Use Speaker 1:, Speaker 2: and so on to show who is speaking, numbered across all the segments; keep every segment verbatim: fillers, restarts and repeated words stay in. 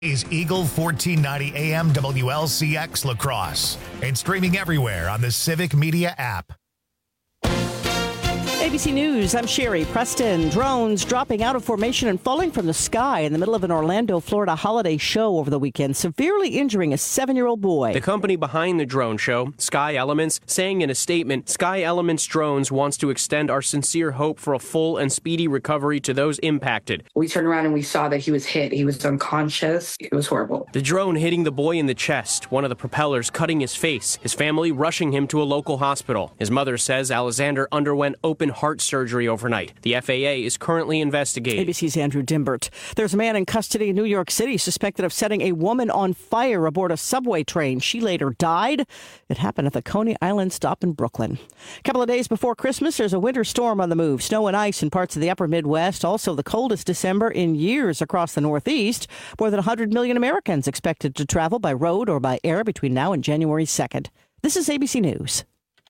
Speaker 1: is Eagle fourteen ninety A M W L C X La Crosse and streaming everywhere on the Civic Media app.
Speaker 2: A B C News, I'm Sherry Preston. Drones dropping out of formation and falling from the sky in the middle of an Orlando, Florida holiday show over the weekend, severely injuring a seven-year-old boy.
Speaker 3: The company behind the drone show, Sky Elements, saying in a statement, Sky Elements Drones wants to extend our sincere hope for a full and speedy recovery to those impacted.
Speaker 4: We turned around and we saw that he was hit. He was unconscious. It was horrible.
Speaker 3: The drone hitting the boy in the chest, one of the propellers cutting his face, his family rushing him to a local hospital. His mother says Alexander underwent open heart surgery overnight. The F A A is currently investigating.
Speaker 2: A B C's Andrew Dimbert. There's a man in custody in New York City suspected of setting a woman on fire aboard a subway train. She later died. It happened at the Coney Island stop in Brooklyn. A couple of days before Christmas, there's a winter storm on the move. Snow and ice in parts of the upper Midwest. Also the coldest December in years across the Northeast. More than one hundred million Americans expected to travel by road or by air between now and January second. This is A B C News.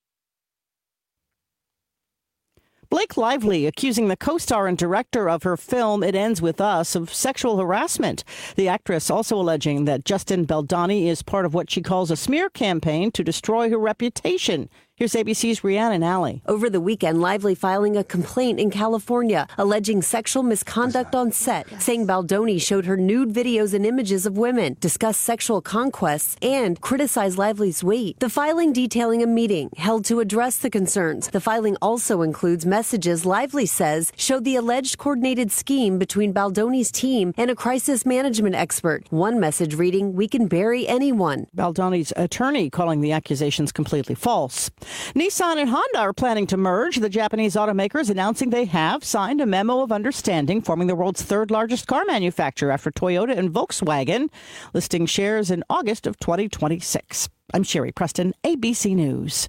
Speaker 2: Blake Lively accusing the co-star and director of her film It Ends With Us of sexual harassment. The actress also alleging that Justin Baldoni is part of what she calls a smear campaign to destroy her reputation. Here's A B C's Rhiannon Alley.
Speaker 5: Over the weekend, Lively filing a complaint in California, alleging sexual misconduct on set, saying Baldoni showed her nude videos and images of women, discussed sexual conquests, and criticized Lively's weight. The filing detailing a meeting held to address the concerns. The filing also includes messages Lively says showed the alleged coordinated scheme between Baldoni's team and a crisis management expert. One message reading, "We can bury anyone."
Speaker 2: Baldoni's attorney calling the accusations completely false. Nissan and Honda are planning to merge. The Japanese automakers announcing they have signed a memo of understanding, forming the world's third largest car manufacturer after Toyota and Volkswagen, listing shares in August of twenty twenty-six. I'm Sherry Preston, A B C News.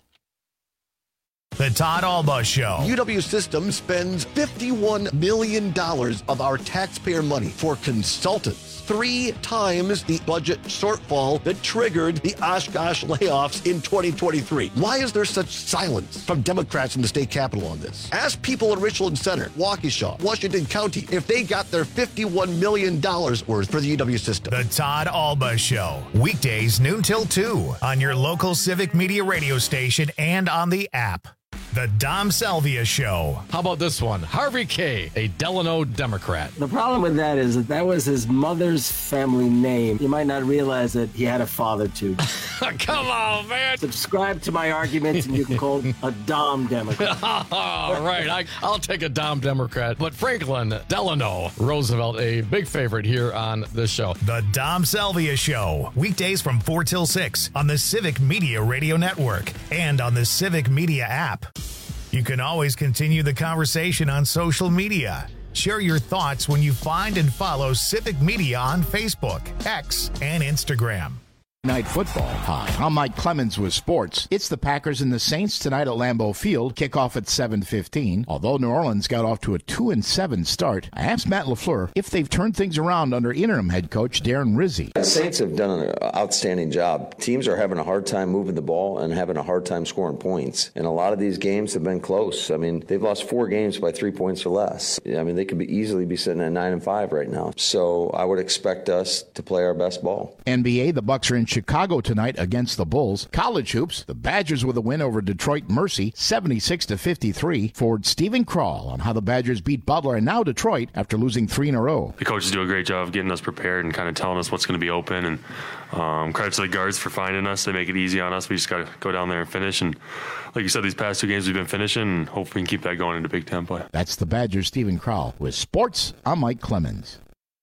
Speaker 1: The Todd Alba Show.
Speaker 6: U W Systems spends fifty-one million dollars of our taxpayer money for consultants. Three times the budget shortfall that triggered the Oshkosh layoffs in twenty twenty-three. Why is there such silence from Democrats in the state capitol on this? Ask people in Richland Center, Waukesha, Washington County, if they got their fifty-one million dollars worth for the U W system.
Speaker 1: The Todd Alba Show. Weekdays noon till two on your local Civic Media radio station and on the app. The Dom Salvia Show.
Speaker 7: How about this one? Harvey Kaye, a Delano Democrat.
Speaker 8: The problem with that is that that was his mother's family name. You might not realize that he had a father, too.
Speaker 7: Come on, man.
Speaker 8: Subscribe to my arguments and you can call him a Dom Democrat.
Speaker 7: All right, I, I'll take a Dom Democrat. But Franklin Delano Roosevelt, a big favorite here on this show.
Speaker 1: The Dom Salvia Show. Weekdays from four till six on the Civic Media Radio Network and on the Civic Media app. You can always continue the conversation on social media. Share your thoughts when you find and follow Civic Media on Facebook, X, and Instagram.
Speaker 9: Night football. Hi, I'm Mike Clemens with sports. It's the Packers and the Saints tonight at Lambeau Field. Kickoff at seven fifteen. Although New Orleans got off to a two and seven start, I asked Matt LaFleur if they've turned things around under interim head coach Darren Rizzi.
Speaker 10: The Saints have done an outstanding job. Teams are having a hard time moving the ball and having a hard time scoring points. And a lot of these games have been close. I mean, they've lost four games by three points or less. I mean, they could be easily be sitting at nine and five right now. So I would expect us to play our best ball.
Speaker 9: N B A, the Bucks are in Chicago tonight against the Bulls. College hoops, the Badgers with a win over Detroit Mercy, seventy-six to fifty-three. Forward Stephen Crawl on how the Badgers beat Butler and now Detroit after losing three in a row.
Speaker 11: The coaches do a great job of getting us prepared and kind of telling us what's going to be open. And um, credit to the guards for finding us. They make it easy on us. We just got to go down there and finish. And like you said, these past two games we've been finishing, and hopefully we can keep that going into Big Ten play.
Speaker 9: That's the Badgers' Stephen Crawl. With sports, I'm Mike Clemens.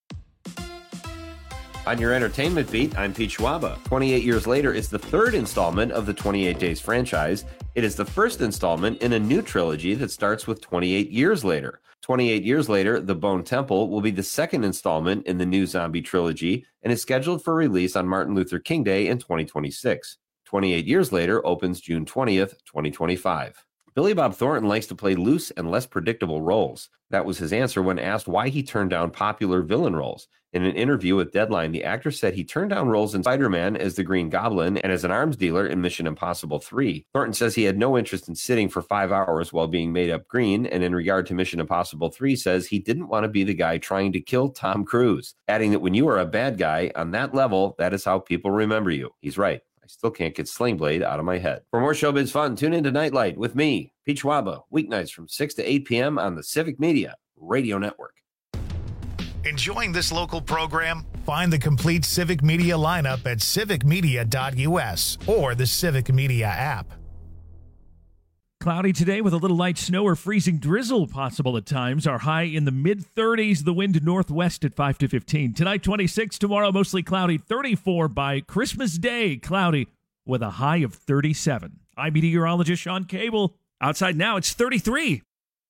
Speaker 12: On your entertainment beat, I'm Pete Schwaba. twenty-eight years later is the third installment of the twenty-eight Days franchise. It is the first installment in a new trilogy that starts with twenty-eight years later. twenty-eight years later, The Bone Temple will be the second installment in the new zombie trilogy and is scheduled for release on Martin Luther King Day in twenty twenty-six. twenty-eight years later opens June twentieth, twenty twenty-five. Billy Bob Thornton likes to play loose and less predictable roles. That was his answer when asked why he turned down popular villain roles. In an interview with Deadline, the actor said he turned down roles in Spider-Man as the Green Goblin and as an arms dealer in Mission Impossible three. Thornton says he had no interest in sitting for five hours while being made up green, and in regard to Mission Impossible three, says he didn't want to be the guy trying to kill Tom Cruise, adding that when you are a bad guy on that level, that is how people remember you. He's right. I still can't get Sling Blade out of my head. For more Showbiz fun, tune into Nightlight with me, Pete Schwaba, weeknights from six to eight p.m. on the Civic Media Radio Network.
Speaker 1: Enjoying this local program? Find the complete Civic Media lineup at civic media dot u s or the Civic Media app.
Speaker 13: Cloudy today with a little light snow or freezing drizzle possible at times. Our high in the mid thirties, the wind northwest at five to fifteen. Tonight, twenty-six. Tomorrow, mostly cloudy, thirty-four. By Christmas Day, cloudy with a high of thirty-seven. I'm meteorologist Sean Cable. Outside now, it's thirty-three.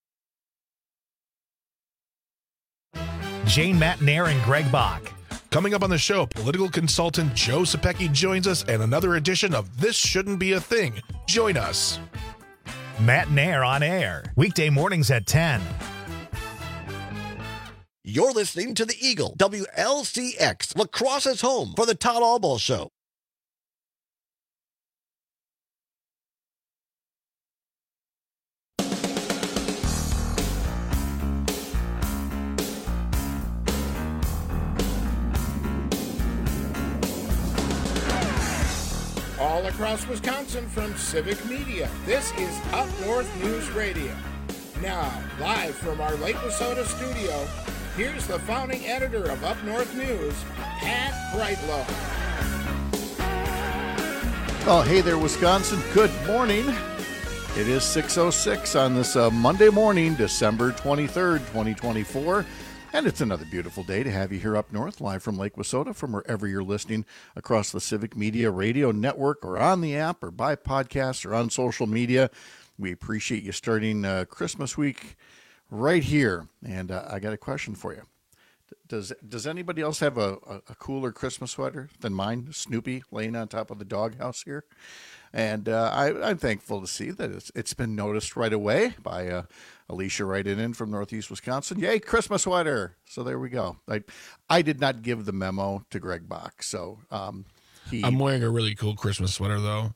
Speaker 1: Jane Matnair and Greg Bach.
Speaker 14: Coming up on the show, political consultant Joe Sapecki joins us and another edition of This Shouldn't Be a Thing. Join us.
Speaker 1: Matnair on air, weekday mornings at ten.
Speaker 6: You're listening to the Eagle, W L C X, La Crosse's home for the Todd Albaugh Show.
Speaker 15: All across Wisconsin from Civic Media, this is Up North News Radio. Now, live from our Lake Wissota studio, here's the founding editor of Up North News, Pat Brightlow.
Speaker 16: Oh, hey there, Wisconsin. Good morning. It is six oh six on this uh, Monday morning, December twenty-third, twenty twenty-four. And it's another beautiful day to have you here up north, live from Lake Wissota, from wherever you're listening across the Civic Media Radio Network or on the app or by podcast or on social media. We appreciate you starting uh, Christmas week right here. And uh, I got a question for you. Does does anybody else have a, a, a cooler Christmas sweater than mine, Snoopy, laying on top of the doghouse here? And uh, I, I'm thankful to see that it's, it's been noticed right away by uh, Alicia writing in from Northeast Wisconsin. Yay, Christmas sweater. So there we go. I I did not give the memo to Greg Bach. So um, he,
Speaker 14: I'm wearing a really cool Christmas sweater, though.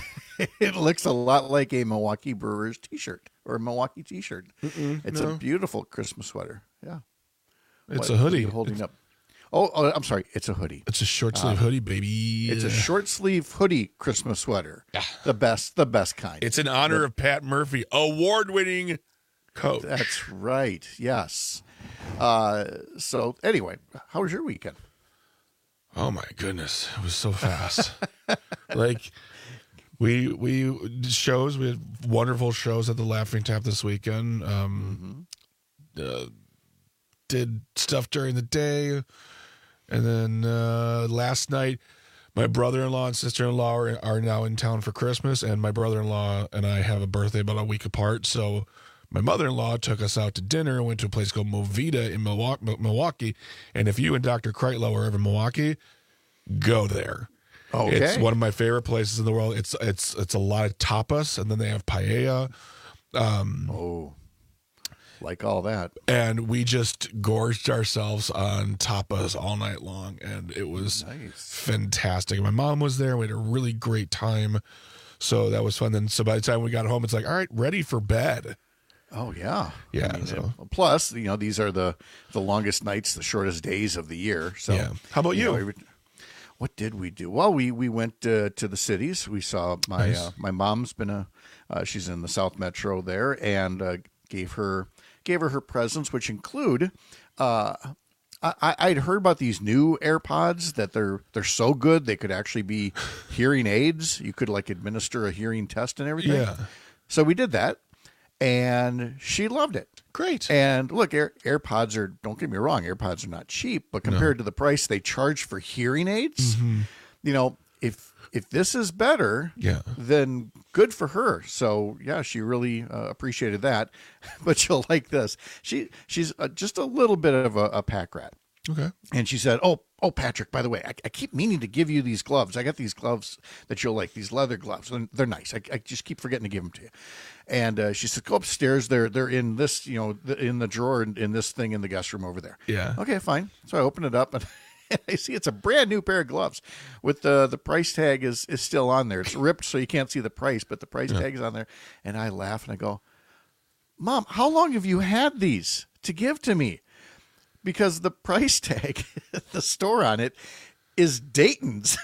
Speaker 16: It looks a lot like a Milwaukee Brewers t-shirt or a Milwaukee t-shirt.
Speaker 14: Mm-mm,
Speaker 16: it's
Speaker 14: no.
Speaker 16: a beautiful Christmas sweater. Yeah.
Speaker 14: It's
Speaker 16: what,
Speaker 14: a hoodie.
Speaker 16: What are you holding
Speaker 14: it's,
Speaker 16: up? Oh, oh, I'm sorry. It's a hoodie.
Speaker 14: It's a short sleeve uh, hoodie, baby.
Speaker 16: It's a short sleeve hoodie Christmas sweater. The best, the best kind.
Speaker 14: It's in honor the, of Pat Murphy, award winning coach.
Speaker 16: That's right. Yes. Uh, so anyway, how was your weekend?
Speaker 14: Oh my goodness, it was so fast. Like we we did shows. We had wonderful shows at the Laughing Tap this weekend. Um, mm-hmm. uh, did stuff during the day. And then uh, last night, my brother-in-law and sister-in-law are, are now in town for Christmas, and my brother-in-law and I have a birthday about a week apart. So my mother-in-law took us out to dinner and went to a place called Movida in Milwaukee. And if you and Doctor Kreitlow are ever in Milwaukee, go there.
Speaker 16: Okay.
Speaker 14: It's one of my favorite places in the world. It's it's it's a lot of tapas, and then they have paella. Um,
Speaker 16: oh. Like all that.
Speaker 14: And we just gorged ourselves on tapas all night long, and it was
Speaker 16: nice.
Speaker 14: Fantastic. My mom was there. We had a really great time, so that was fun. Then, so by the time we got home, it's like, all right, ready for bed.
Speaker 16: Oh, yeah.
Speaker 14: Yeah.
Speaker 16: I mean,
Speaker 14: so.
Speaker 16: Plus, you know, these are the, the longest nights, the shortest days of the year. So,
Speaker 14: yeah. How about you?
Speaker 16: you? Know, what did we do? Well, we we went uh, to the cities. We saw my
Speaker 14: nice.
Speaker 16: uh, my mom's been a uh, she's in the South Metro there, and uh, gave her gave her her presents, which include uh, I, I'd heard about these new AirPods that they're they're so good they could actually be hearing aids. You could like administer a hearing test and everything.
Speaker 14: Yeah.
Speaker 16: So we did that, and she loved it.
Speaker 14: Great.
Speaker 16: And look, Air, AirPods are, don't get me wrong, AirPods are not cheap, but compared no. to the price they charge for hearing aids,
Speaker 14: mm-hmm.
Speaker 16: you know, if if this is better,
Speaker 14: yeah.
Speaker 16: then good for her. So, yeah, she really uh, appreciated that. But you'll like this. She She's uh, just a little bit of a, a pack rat.
Speaker 14: Okay.
Speaker 16: And she said, oh, oh, Patrick, by the way, I, I keep meaning to give you these gloves. I got these gloves that you'll like, these leather gloves. And they're nice. I, I just keep forgetting to give them to you. And uh, she said, go upstairs. They're they're in this, you know, in the drawer in, in this thing in the guest room over there.
Speaker 14: Yeah.
Speaker 16: Okay, fine. So I open it up and I see it's a brand new pair of gloves with the the price tag is, is still on there. It's ripped so you can't see the price, but the price yeah. tag is on there. And I laugh and I go, Mom, how long have you had these to give to me? Because the price tag, the store on it, is Dayton's.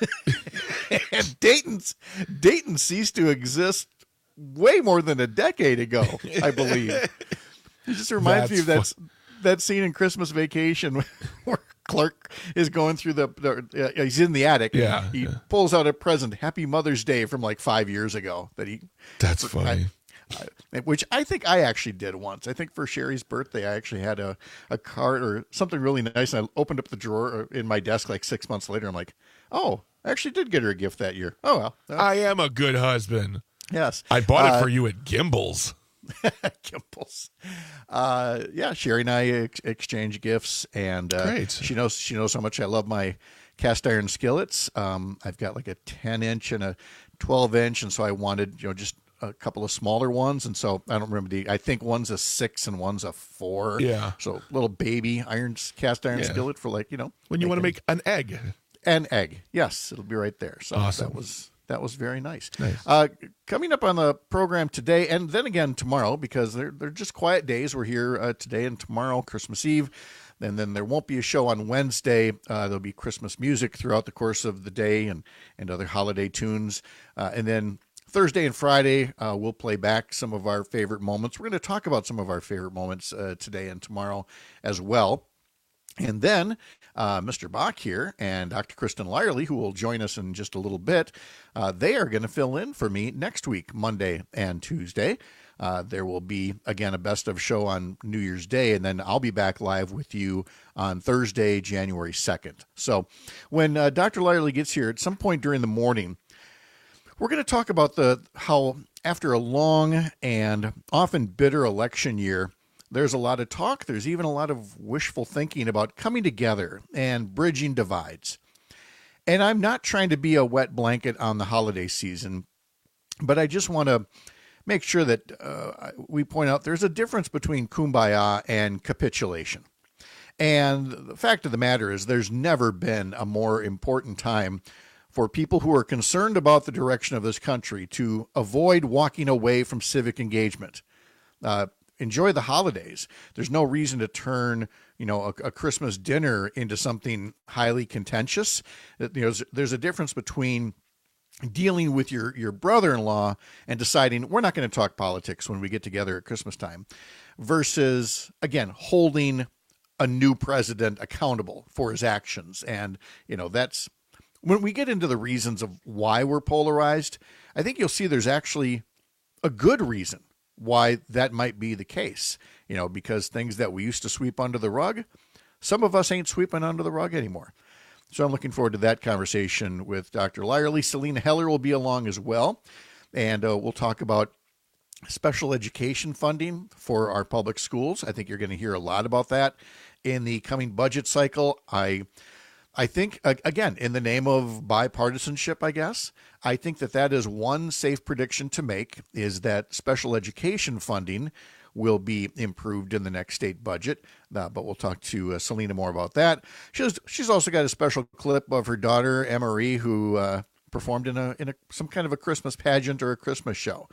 Speaker 16: And Dayton's Dayton ceased to exist way more than a decade ago, I believe. It just reminds That's me of that, fun. that scene in Christmas Vacation where Clark is going through the, the uh, he's in the attic.
Speaker 14: Yeah,
Speaker 16: he
Speaker 14: yeah.
Speaker 16: pulls out a present, Happy Mother's Day, from like five years ago. That he.
Speaker 14: That's funny.
Speaker 16: I, I, which I think I actually did once. I think for Sherry's birthday, I actually had a, a card or something really nice. And I opened up the drawer in my desk like six months later. I'm like, oh, I actually did get her a gift that year. Oh, well. Uh,
Speaker 14: I am a good husband.
Speaker 16: Yes.
Speaker 14: I bought it
Speaker 16: uh,
Speaker 14: for you at Gimbel's.
Speaker 16: Gimbel's. Uh, yeah, Sherry and I ex- exchange gifts. And uh,
Speaker 14: Great.
Speaker 16: she knows she knows how much I love my cast iron skillets. Um, I've got like a ten inch and a twelve inch. And so I wanted, you know, just a couple of smaller ones. And so I don't remember the, I think one's a six and one's a four.
Speaker 14: Yeah.
Speaker 16: So little baby iron, cast iron
Speaker 14: yeah.
Speaker 16: skillet for like, you know.
Speaker 14: When you want to make an egg.
Speaker 16: An egg. Yes. It'll be right there. So
Speaker 14: awesome.
Speaker 16: that was, that was very nice.
Speaker 14: nice.
Speaker 16: Uh, coming up on the program today and then again tomorrow, because they're, they're just quiet days. We're here uh, today and tomorrow, Christmas Eve. And then there won't be a show on Wednesday. Uh, there'll be Christmas music throughout the course of the day and, and other holiday tunes. Uh, and then Thursday and Friday, uh, we'll play back some of our favorite moments. We're going to talk about some of our favorite moments uh, today and tomorrow as well. And then uh, Mister Bach here and Doctor Kristen Lyerly, who will join us in just a little bit, uh, they are going to fill in for me next week, Monday and Tuesday. Uh, there will be, again, a best of show on New Year's Day, and then I'll be back live with you on Thursday, January second. So when uh, Doctor Lyerly gets here at some point during the morning, we're going to talk about the how after a long and often bitter election year, there's a lot of talk. There's even a lot of wishful thinking about coming together and bridging divides. And I'm not trying to be a wet blanket on the holiday season, but I just want to make sure that uh, we point out there's a difference between kumbaya and capitulation. And the fact of the matter is there's never been a more important time for people who are concerned about the direction of this country to avoid walking away from civic engagement. Uh, enjoy the holidays. There's no reason to turn, you know, a, a Christmas dinner into something highly contentious. You know, there's, there's a difference between dealing with your, your brother-in-law and deciding we're not going to talk politics when we get together at Christmas time versus, again, holding a new president accountable for his actions. And, you know, that's, when we get into the reasons of why we're polarized, I think you'll see there's actually a good reason why that might be the case. You know, because things that we used to sweep under the rug, some of us ain't sweeping under the rug anymore. So I'm looking forward to that conversation with Doctor Lyerly. Selena Heller will be along as well. And uh, we'll talk about special education funding for our public schools. I think you're going to hear a lot about that in the coming budget cycle. I I think, again, in the name of bipartisanship, I guess, I think that that is one safe prediction to make, is that special education funding will be improved in the next state budget. Uh, but we'll talk to uh, Selena more about that. She's she's also got a special clip of her daughter, Emery, who uh, performed in a in a some kind of a Christmas pageant or a Christmas show.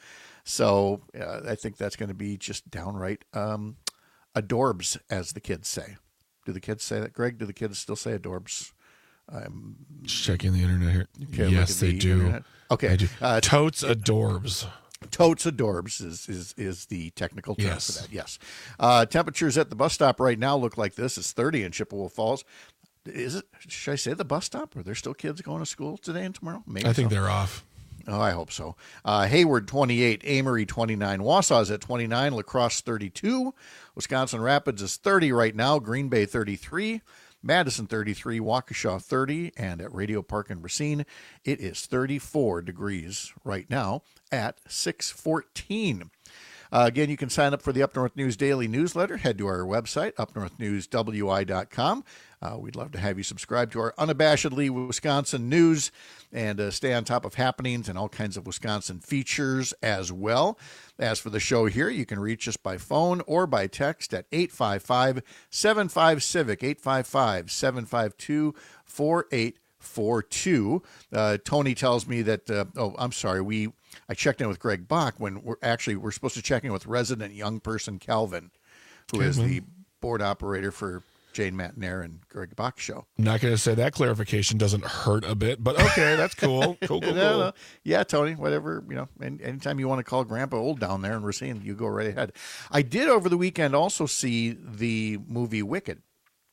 Speaker 16: So uh, I think that's going to be just downright um, adorbs, as the kids say. Do the kids say that, Greg? Do the kids still say adorbs? I'm
Speaker 14: just checking the internet here.
Speaker 16: Okay,
Speaker 14: yes, they
Speaker 16: the
Speaker 14: do.
Speaker 16: Internet. Okay.
Speaker 14: do.
Speaker 16: Uh,
Speaker 14: Totes adorbs.
Speaker 16: Totes adorbs is, is, is the technical term
Speaker 14: yes.
Speaker 16: for that. Yes. Uh, temperatures at the bus stop right now look like this. It's thirty in Chippewa Falls. Is it? Should I say the bus stop? Are there still kids going to school today and tomorrow? Maybe
Speaker 14: I think
Speaker 16: so.
Speaker 14: they're off.
Speaker 16: Oh, I hope so. Uh, Hayward, twenty-eight. Amory, twenty-nine. Wausau's at twenty-nine. La Crosse, thirty-two. Wisconsin Rapids is thirty right now. Green Bay, thirty-three. Madison, thirty-three. Waukesha, thirty. And at Radio Park in Racine, it is thirty-four degrees right now at six fourteen. Uh, again, you can sign up for the Up North News Daily newsletter. Head to our website, up north news w i dot com. Uh, we'd love to have you subscribe to our unabashedly Wisconsin news and uh, stay on top of happenings and all kinds of Wisconsin features as well. As for the show here, you can reach us by phone or by text at eight five five, seven five, civic, eight five five, seven five two, four eight four two. Uh, Tony tells me that, uh, oh, I'm sorry, we I checked in with Greg Bach when we're actually, we're supposed to check in with resident young person Calvin, who
Speaker 14: Okay,
Speaker 16: is
Speaker 14: well.
Speaker 16: the board operator for Jane Matnair and Greg Bach show.
Speaker 14: I'm not going to say that clarification doesn't hurt a bit, but okay, that's cool. Cool, cool,
Speaker 16: No,
Speaker 14: cool.
Speaker 16: no. Yeah, Tony, whatever, you know, any, anytime you want to call Grandpa old down there and we're seeing you go right ahead. I did over the weekend also see the movie Wicked,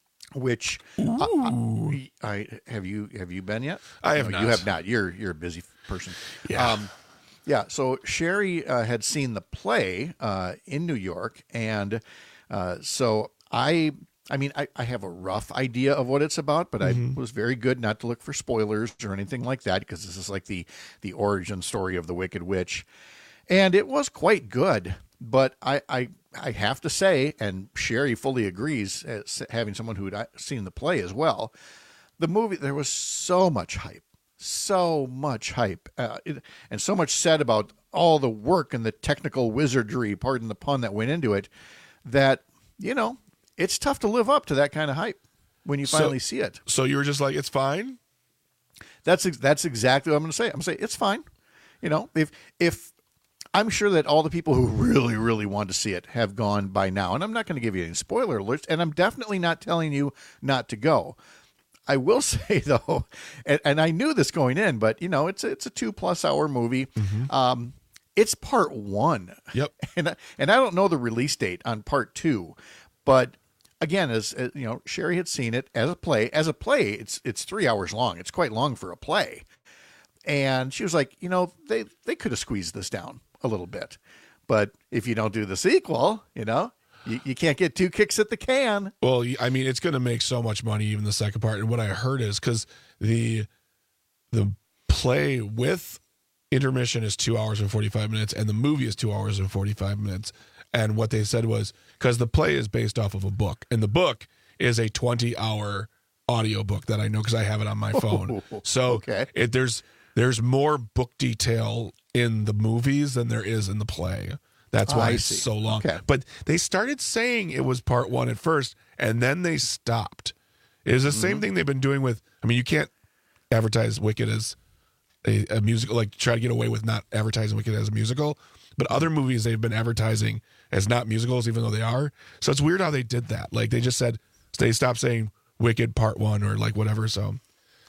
Speaker 16: which uh, I, I have you have you been yet?
Speaker 14: I have
Speaker 16: No,
Speaker 14: not.
Speaker 16: You have not. You're you're a busy person.
Speaker 14: Yeah.
Speaker 16: Um, yeah. So Sherry uh, had seen the play uh, in New York, and uh, so I. I mean, I, I have a rough idea of what it's about, but
Speaker 14: Mhm.
Speaker 16: I was very good not to look for spoilers or anything like that, because this is like the the origin story of the Wicked Witch, and it was quite good. But I I, I have to say, and Sherry fully agrees, as having someone who had seen the play as well, the movie, there was so much hype, so much hype, uh, it, and so much said about all the work and the technical wizardry, pardon the pun, that went into it, that, you know, it's tough to live up to that kind of hype when you
Speaker 14: So-
Speaker 16: finally see it.
Speaker 14: So you were just like, it's fine?
Speaker 16: That's ex- that's exactly what I'm going to say. I'm going to say it's fine. You know, if if I'm sure that all the people who really really want to see it have gone by now, and I'm not going to give you any spoiler alerts, and I'm definitely not telling you not to go. I will say though, and, and I knew this going in, but you know, it's it's a two plus hour movie. Um, it's part one.
Speaker 14: Yep.
Speaker 16: And I- and I don't know the release date on part two, but again, as, as you know, Sherry had seen it as a play. As a play, it's it's three hours long. It's quite long for a play. And she was like, you know, they they could have squeezed this down a little bit, but if you don't do the sequel, you know, you, you can't get two kicks at the can.
Speaker 14: Well, I mean, it's going to make so much money, even the second part. And what I heard is because the the play with intermission is two hours and forty-five minutes, and the movie is two hours and forty-five minutes. And what they said was, because the play is based off of a book, and the book is a twenty-hour audio book that I know because I have it on my phone. So
Speaker 16: Okay.
Speaker 14: it, there's there's more book detail in the movies than there is in the play. That's why
Speaker 16: I
Speaker 14: it's
Speaker 16: see.
Speaker 14: so long.
Speaker 16: Okay.
Speaker 14: But they started saying it was part one at first, and then they stopped. It is the same
Speaker 16: Mhm.
Speaker 14: thing they've been doing with, I mean, you can't advertise Wicked as a, a musical, like try to get away with not advertising Wicked as a musical. But other movies they've been advertising as not musicals, even though they are. So it's weird how they did that. Like they just said, they stopped saying Wicked Part One or like whatever. So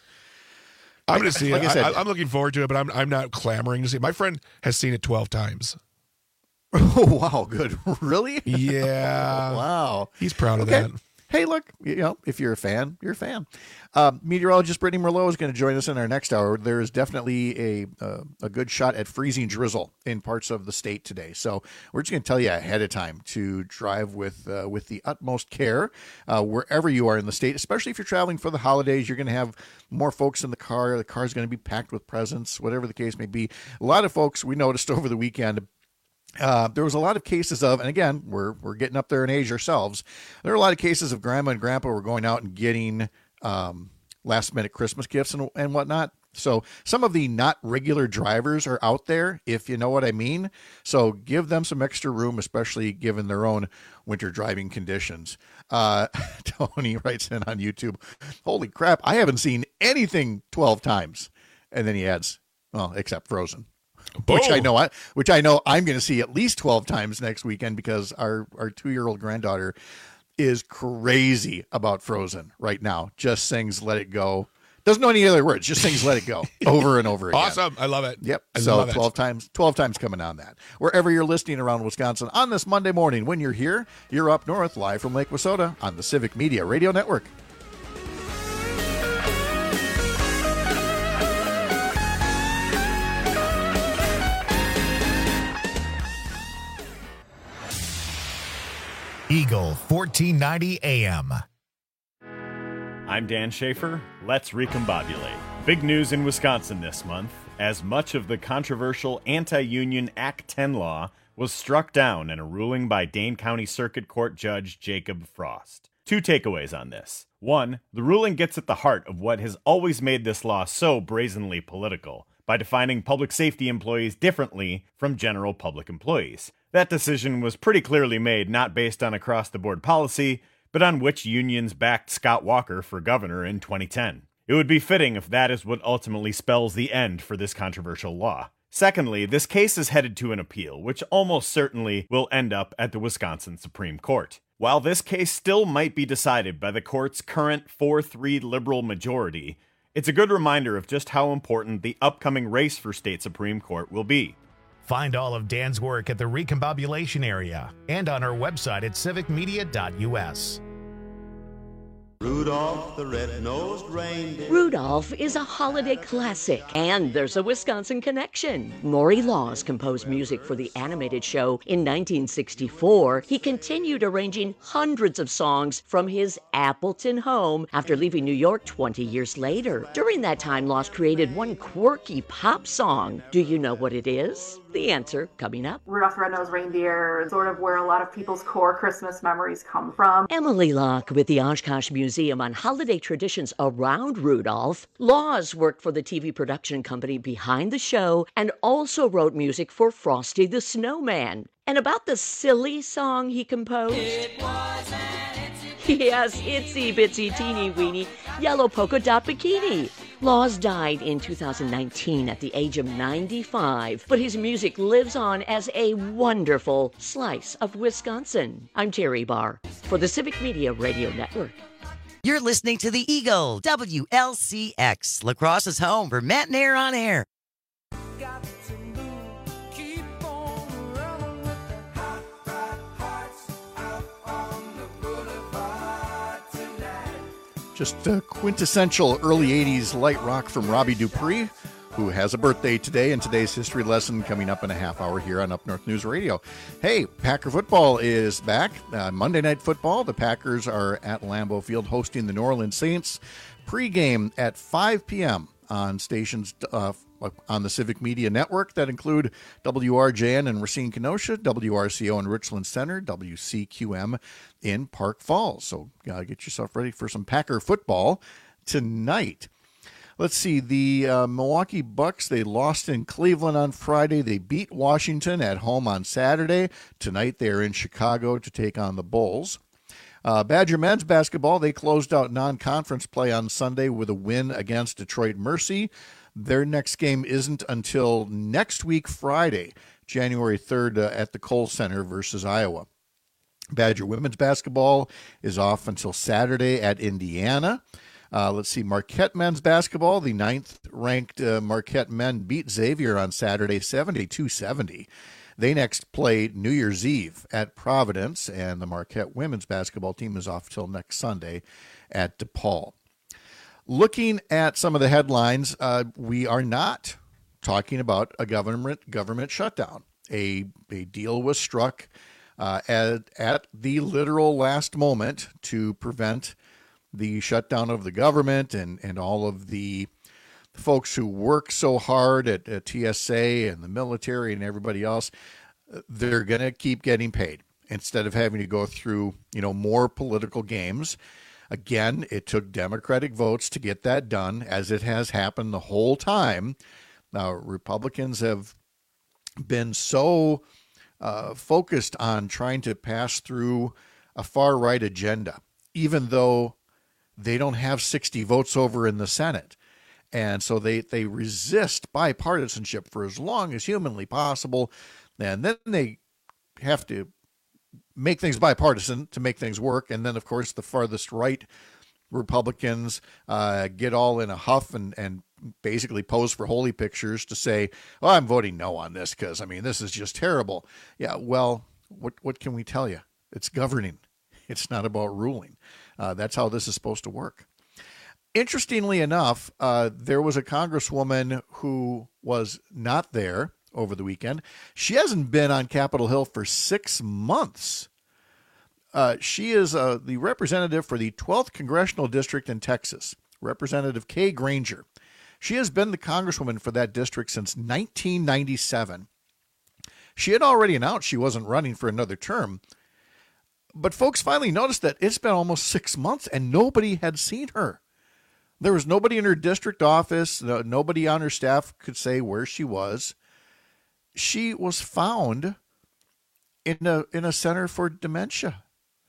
Speaker 14: I'm going to see
Speaker 16: Like
Speaker 14: it.
Speaker 16: I said-
Speaker 14: I, I'm looking forward to it, but I'm I'm not clamoring to see it. My friend has seen it twelve times.
Speaker 16: Oh, wow. Good. Really?
Speaker 14: Yeah.
Speaker 16: Wow.
Speaker 14: He's proud of
Speaker 16: Okay.
Speaker 14: that.
Speaker 16: Hey, look, you know, if you're a fan, you're a fan. Um, meteorologist Brittany Merlot is going to join us in our next hour. There is definitely a uh, a good shot at freezing drizzle in parts of the state today. So we're just going to tell you ahead of time to drive with uh, with the utmost care uh, wherever you are in the state, especially if you're traveling for the holidays. You're going to have more folks in the car. The car's going to be packed with presents, whatever the case may be. A lot of folks we noticed over the weekend. Uh, there was a lot of cases of, and again, we're we're getting up there in age ourselves. There are a lot of cases of grandma and grandpa were going out and getting um, last minute Christmas gifts and, and whatnot. So some of the not regular drivers are out there, if you know what I mean. So give them some extra room, especially given their own winter driving conditions. Uh, Tony writes in on YouTube, holy crap, I haven't seen anything twelve times. And then he adds, well, except Frozen. Which I know, I, which I know, I'm going to see at least twelve times next weekend because our our two year old granddaughter is crazy about Frozen right now. Just sings "Let It Go." Doesn't know any other words. Just sings "Let It Go" over and over again.
Speaker 14: Awesome. I love it.
Speaker 16: Yep.
Speaker 14: I
Speaker 16: so
Speaker 14: love it.
Speaker 16: twelve times, twelve times coming on that. Wherever you're listening around Wisconsin on this Monday morning, when you're here, you're up north, live from Lake Wissota on the Civic Media Radio Network.
Speaker 1: Eagle fourteen ninety A M.
Speaker 17: I'm Dan Schaefer. Let's recombobulate. Big news in Wisconsin this month, as much of the controversial anti-union Act ten law was struck down in a ruling by Dane County Circuit Court Judge Jacob Frost. Two takeaways on this. One, the ruling gets at the heart of what has always made this law so brazenly political, by defining public safety employees differently from general public employees. That decision was pretty clearly made not based on across-the-board policy, but on which unions backed Scott Walker for governor in twenty ten. It would be fitting if that is what ultimately spells the end for this controversial law. Secondly, this case is headed to an appeal, which almost certainly will end up at the Wisconsin Supreme Court. While this case still might be decided by the court's current four three liberal majority, it's a good reminder of just how important the upcoming race for state Supreme Court will be.
Speaker 1: Find all of Dan's work at the Recombobulation area and on our website at civic media dot u s.
Speaker 18: Rudolph the red-nosed reindeer.
Speaker 19: Rudolph is a holiday classic, and there's a Wisconsin connection. Maury Laws composed music for the animated show in nineteen sixty-four. He continued arranging hundreds of songs from his Appleton home after leaving New York twenty years later. During that time, Laws created one quirky pop song. Do you know what it is? The answer coming up.
Speaker 20: Rudolph the Red-Nosed Reindeer is sort of where a lot of people's core Christmas memories come from.
Speaker 19: Emily Locke with the Oshkosh Museum on holiday traditions around Rudolph. Laws worked for the T V production company behind the show and also wrote music for Frosty the Snowman. And about the silly song he composed? It was an itsy Yes, itsy bitsy teeny weeny yellow polka dot bikini. Laws died in two thousand nineteen at the age of ninety-five, but his music lives on as a wonderful slice of Wisconsin. I'm Terry Barr for the Civic Media Radio Network.
Speaker 21: You're listening to the Eagle, W L C X, La Crosse's home for Matinee on Air.
Speaker 16: Just a quintessential early eighties light rock from Robbie Dupree, who has a birthday today, and today's history lesson coming up in a half hour here on Up North News Radio. Hey, Packer football is back. Uh, Monday Night Football. The Packers are at Lambeau Field hosting the New Orleans Saints. Pre-game at five p.m. on stations uh, on the Civic Media Network that include W R J N in Racine, Kenosha, W R C O in Richland Center, W C Q M in Park Falls. So uh, get yourself ready for some Packer football tonight. Let's see, the uh, Milwaukee Bucks, they lost in Cleveland on Friday. They beat Washington at home on Saturday. Tonight they are in Chicago to take on the Bulls. Uh, Badger men's basketball, they closed out non-conference play on Sunday with a win against Detroit Mercy. Their next game isn't until next week, Friday, January third, uh, at the Kohl Center versus Iowa. Badger women's basketball is off until Saturday at Indiana. Uh, let's see, Marquette men's basketball, the ninth-ranked uh, Marquette men beat Xavier on Saturday, seventy-two seventy. They next play New Year's Eve at Providence, and the Marquette women's basketball team is off till next Sunday at DePaul. Looking at some of the headlines, uh, we are not talking about a government government shutdown. A, a deal was struck uh, at, at the literal last moment to prevent the shutdown of the government and, and all of the folks who work so hard at, at T S A and the military and everybody else. They're going to keep getting paid instead of having to go through, you know, more political games. Again, it took Democratic votes to get that done, as it has happened the whole time. Now, Republicans have been so uh, focused on trying to pass through a far-right agenda, even though they don't have sixty votes over in the Senate. And so they, they resist bipartisanship for as long as humanly possible. And then they have to make things bipartisan to make things work. And then, of course, the farthest right Republicans uh, get all in a huff and, and basically pose for holy pictures to say, oh, I'm voting no on this because, I mean, this is just terrible. Yeah, well, what what can we tell you? It's governing. It's not about ruling. Uh, that's how this is supposed to work. Interestingly enough, uh, there was a congresswoman who was not there over the weekend. She hasn't been on Capitol Hill for six months. Uh, she is uh, the representative for the twelfth Congressional District in Texas, Representative Kay Granger. She has been the congresswoman for that district since nineteen ninety-seven. She had already announced she wasn't running for another term. But folks finally noticed that it's been almost six months and nobody had seen her. There was nobody in her district office. No, nobody on her staff could say where she was. She was found in a in a center for dementia.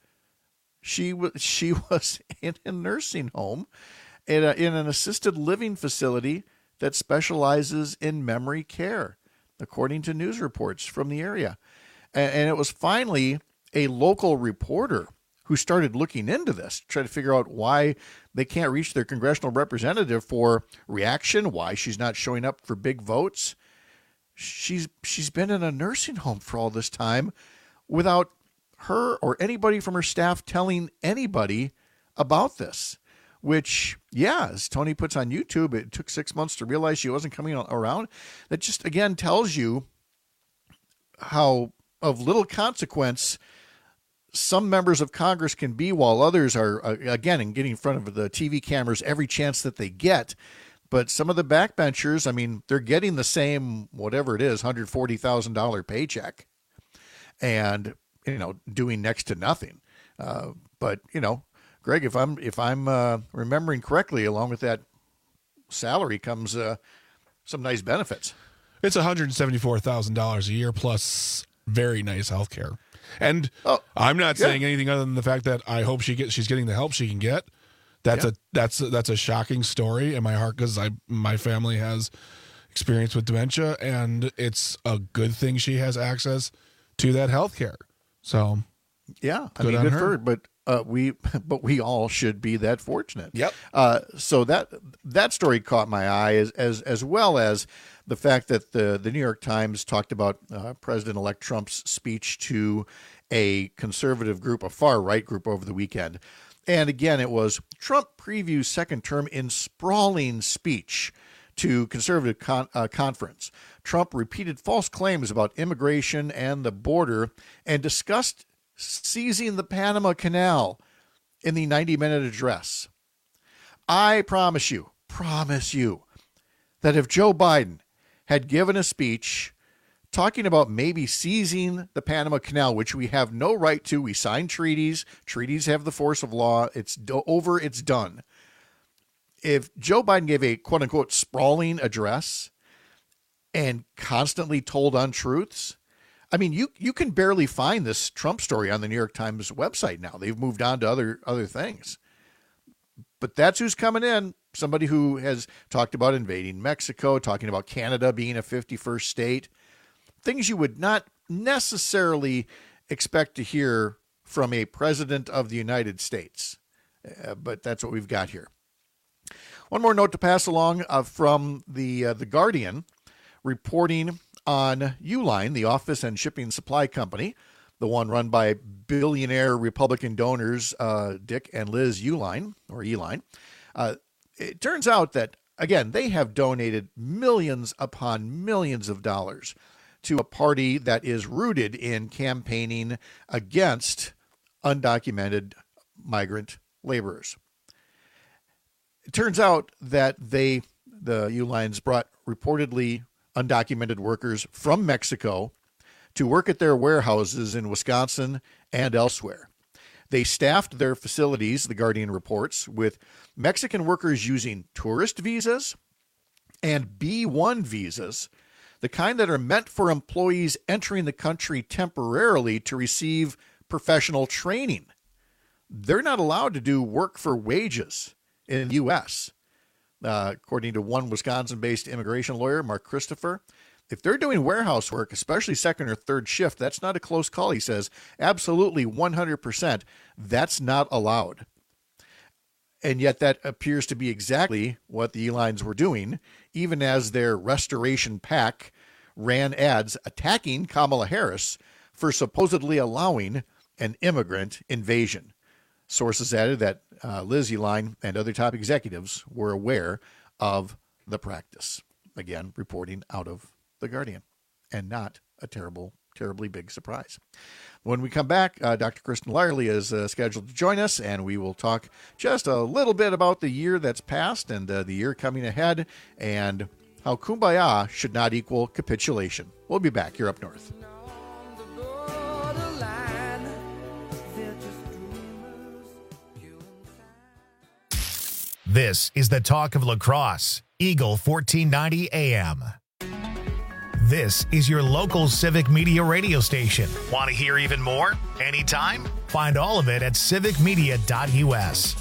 Speaker 16: She was she was in a nursing home, in, a, in an assisted living facility that specializes in memory care, according to news reports from the area. And, and it was finally a local reporter who started looking into this, trying to figure out why they can't reach their congressional representative for reaction, why she's not showing up for big votes. She's she's been in a nursing home for all this time without her or anybody from her staff telling anybody about this, which, yeah, as Tony puts on YouTube, it took six months to realize she wasn't coming around. That just, again, tells you how of little consequence some members of Congress can be, while others are, uh, again, in getting in front of the T V cameras every chance that they get. But some of the backbenchers, I mean, they're getting the same, whatever it is, one hundred forty thousand dollars paycheck and, you know, doing next to nothing. Uh, but, you know, Greg, if I'm if I'm uh, remembering correctly, along with that salary comes uh, some nice benefits.
Speaker 14: It's one hundred seventy-four thousand dollars a year plus very nice health care. And oh, I'm not yeah. saying anything other than the fact that I hope she gets she's getting the help she can get. That's yeah. a that's a, that's a shocking story in my heart, because I my family has experience with dementia, and it's a good thing she has access to that health care. So
Speaker 16: yeah, I mean, good for her. But uh, we but we all should be that fortunate.
Speaker 14: Yep.
Speaker 16: Uh, so that that story caught my eye, as as as well as the fact that the the New York Times talked about uh, President-elect Trump's speech to a conservative group, a far-right group, over the weekend. And again, it was Trump previews second term in sprawling speech to conservative con- uh, conference. Trump repeated false claims about immigration and the border and discussed seizing the Panama Canal in the ninety-minute address. I promise you, promise you, that if Joe Biden had given a speech talking about maybe seizing the Panama Canal, which we have no right to, we signed treaties, treaties have the force of law, it's do- over, it's done. If Joe Biden gave a quote-unquote sprawling address and constantly told untruths, I mean, you you can barely find this Trump story on the New York Times website now. They've moved on to other other things. But that's who's coming in. Somebody who has talked about invading Mexico, talking about Canada being a fifty-first state. Things you would not necessarily expect to hear from a president of the United States. Uh, but that's what we've got here. One more note to pass along uh, from the uh, the Guardian, reporting on Uline, the office and shipping supply company, the one run by billionaire Republican donors uh, Dick and Liz Uline, or Uline. Uh, it turns out that, again, they have donated millions upon millions of dollars to a party that is rooted in campaigning against undocumented migrant laborers. It turns out that they, the Ulines, brought reportedly undocumented workers from Mexico to work at their warehouses in Wisconsin and elsewhere. They staffed their facilities, the Guardian reports, with Mexican workers using tourist visas and B one visas, the kind that are meant for employees entering the country temporarily to receive professional training. They're not allowed to do work for wages in the U S, uh, according to one Wisconsin-based immigration lawyer, Mark Christopher. If they're doing warehouse work, especially second or third shift, that's not a close call, he says. Absolutely, one hundred percent, that's not allowed. And yet that appears to be exactly what the Ulines were doing, even as their Restoration PAC ran ads attacking Kamala Harris for supposedly allowing an immigrant invasion. Sources added that uh, Liz Uline and other top executives were aware of the practice. Again, reporting out of The Guardian, and not a terrible, terribly big surprise. When we come back, uh, Doctor Kristen Lyerly is uh, scheduled to join us, and we will talk just a little bit about the year that's passed and uh, the year coming ahead, and how kumbaya should not equal capitulation. We'll be back here up north.
Speaker 1: This is the talk of lacrosse, Eagle fourteen ninety A M. This is your local Civic Media radio station. Want to hear even more? Anytime? Find all of it at civic media dot U S.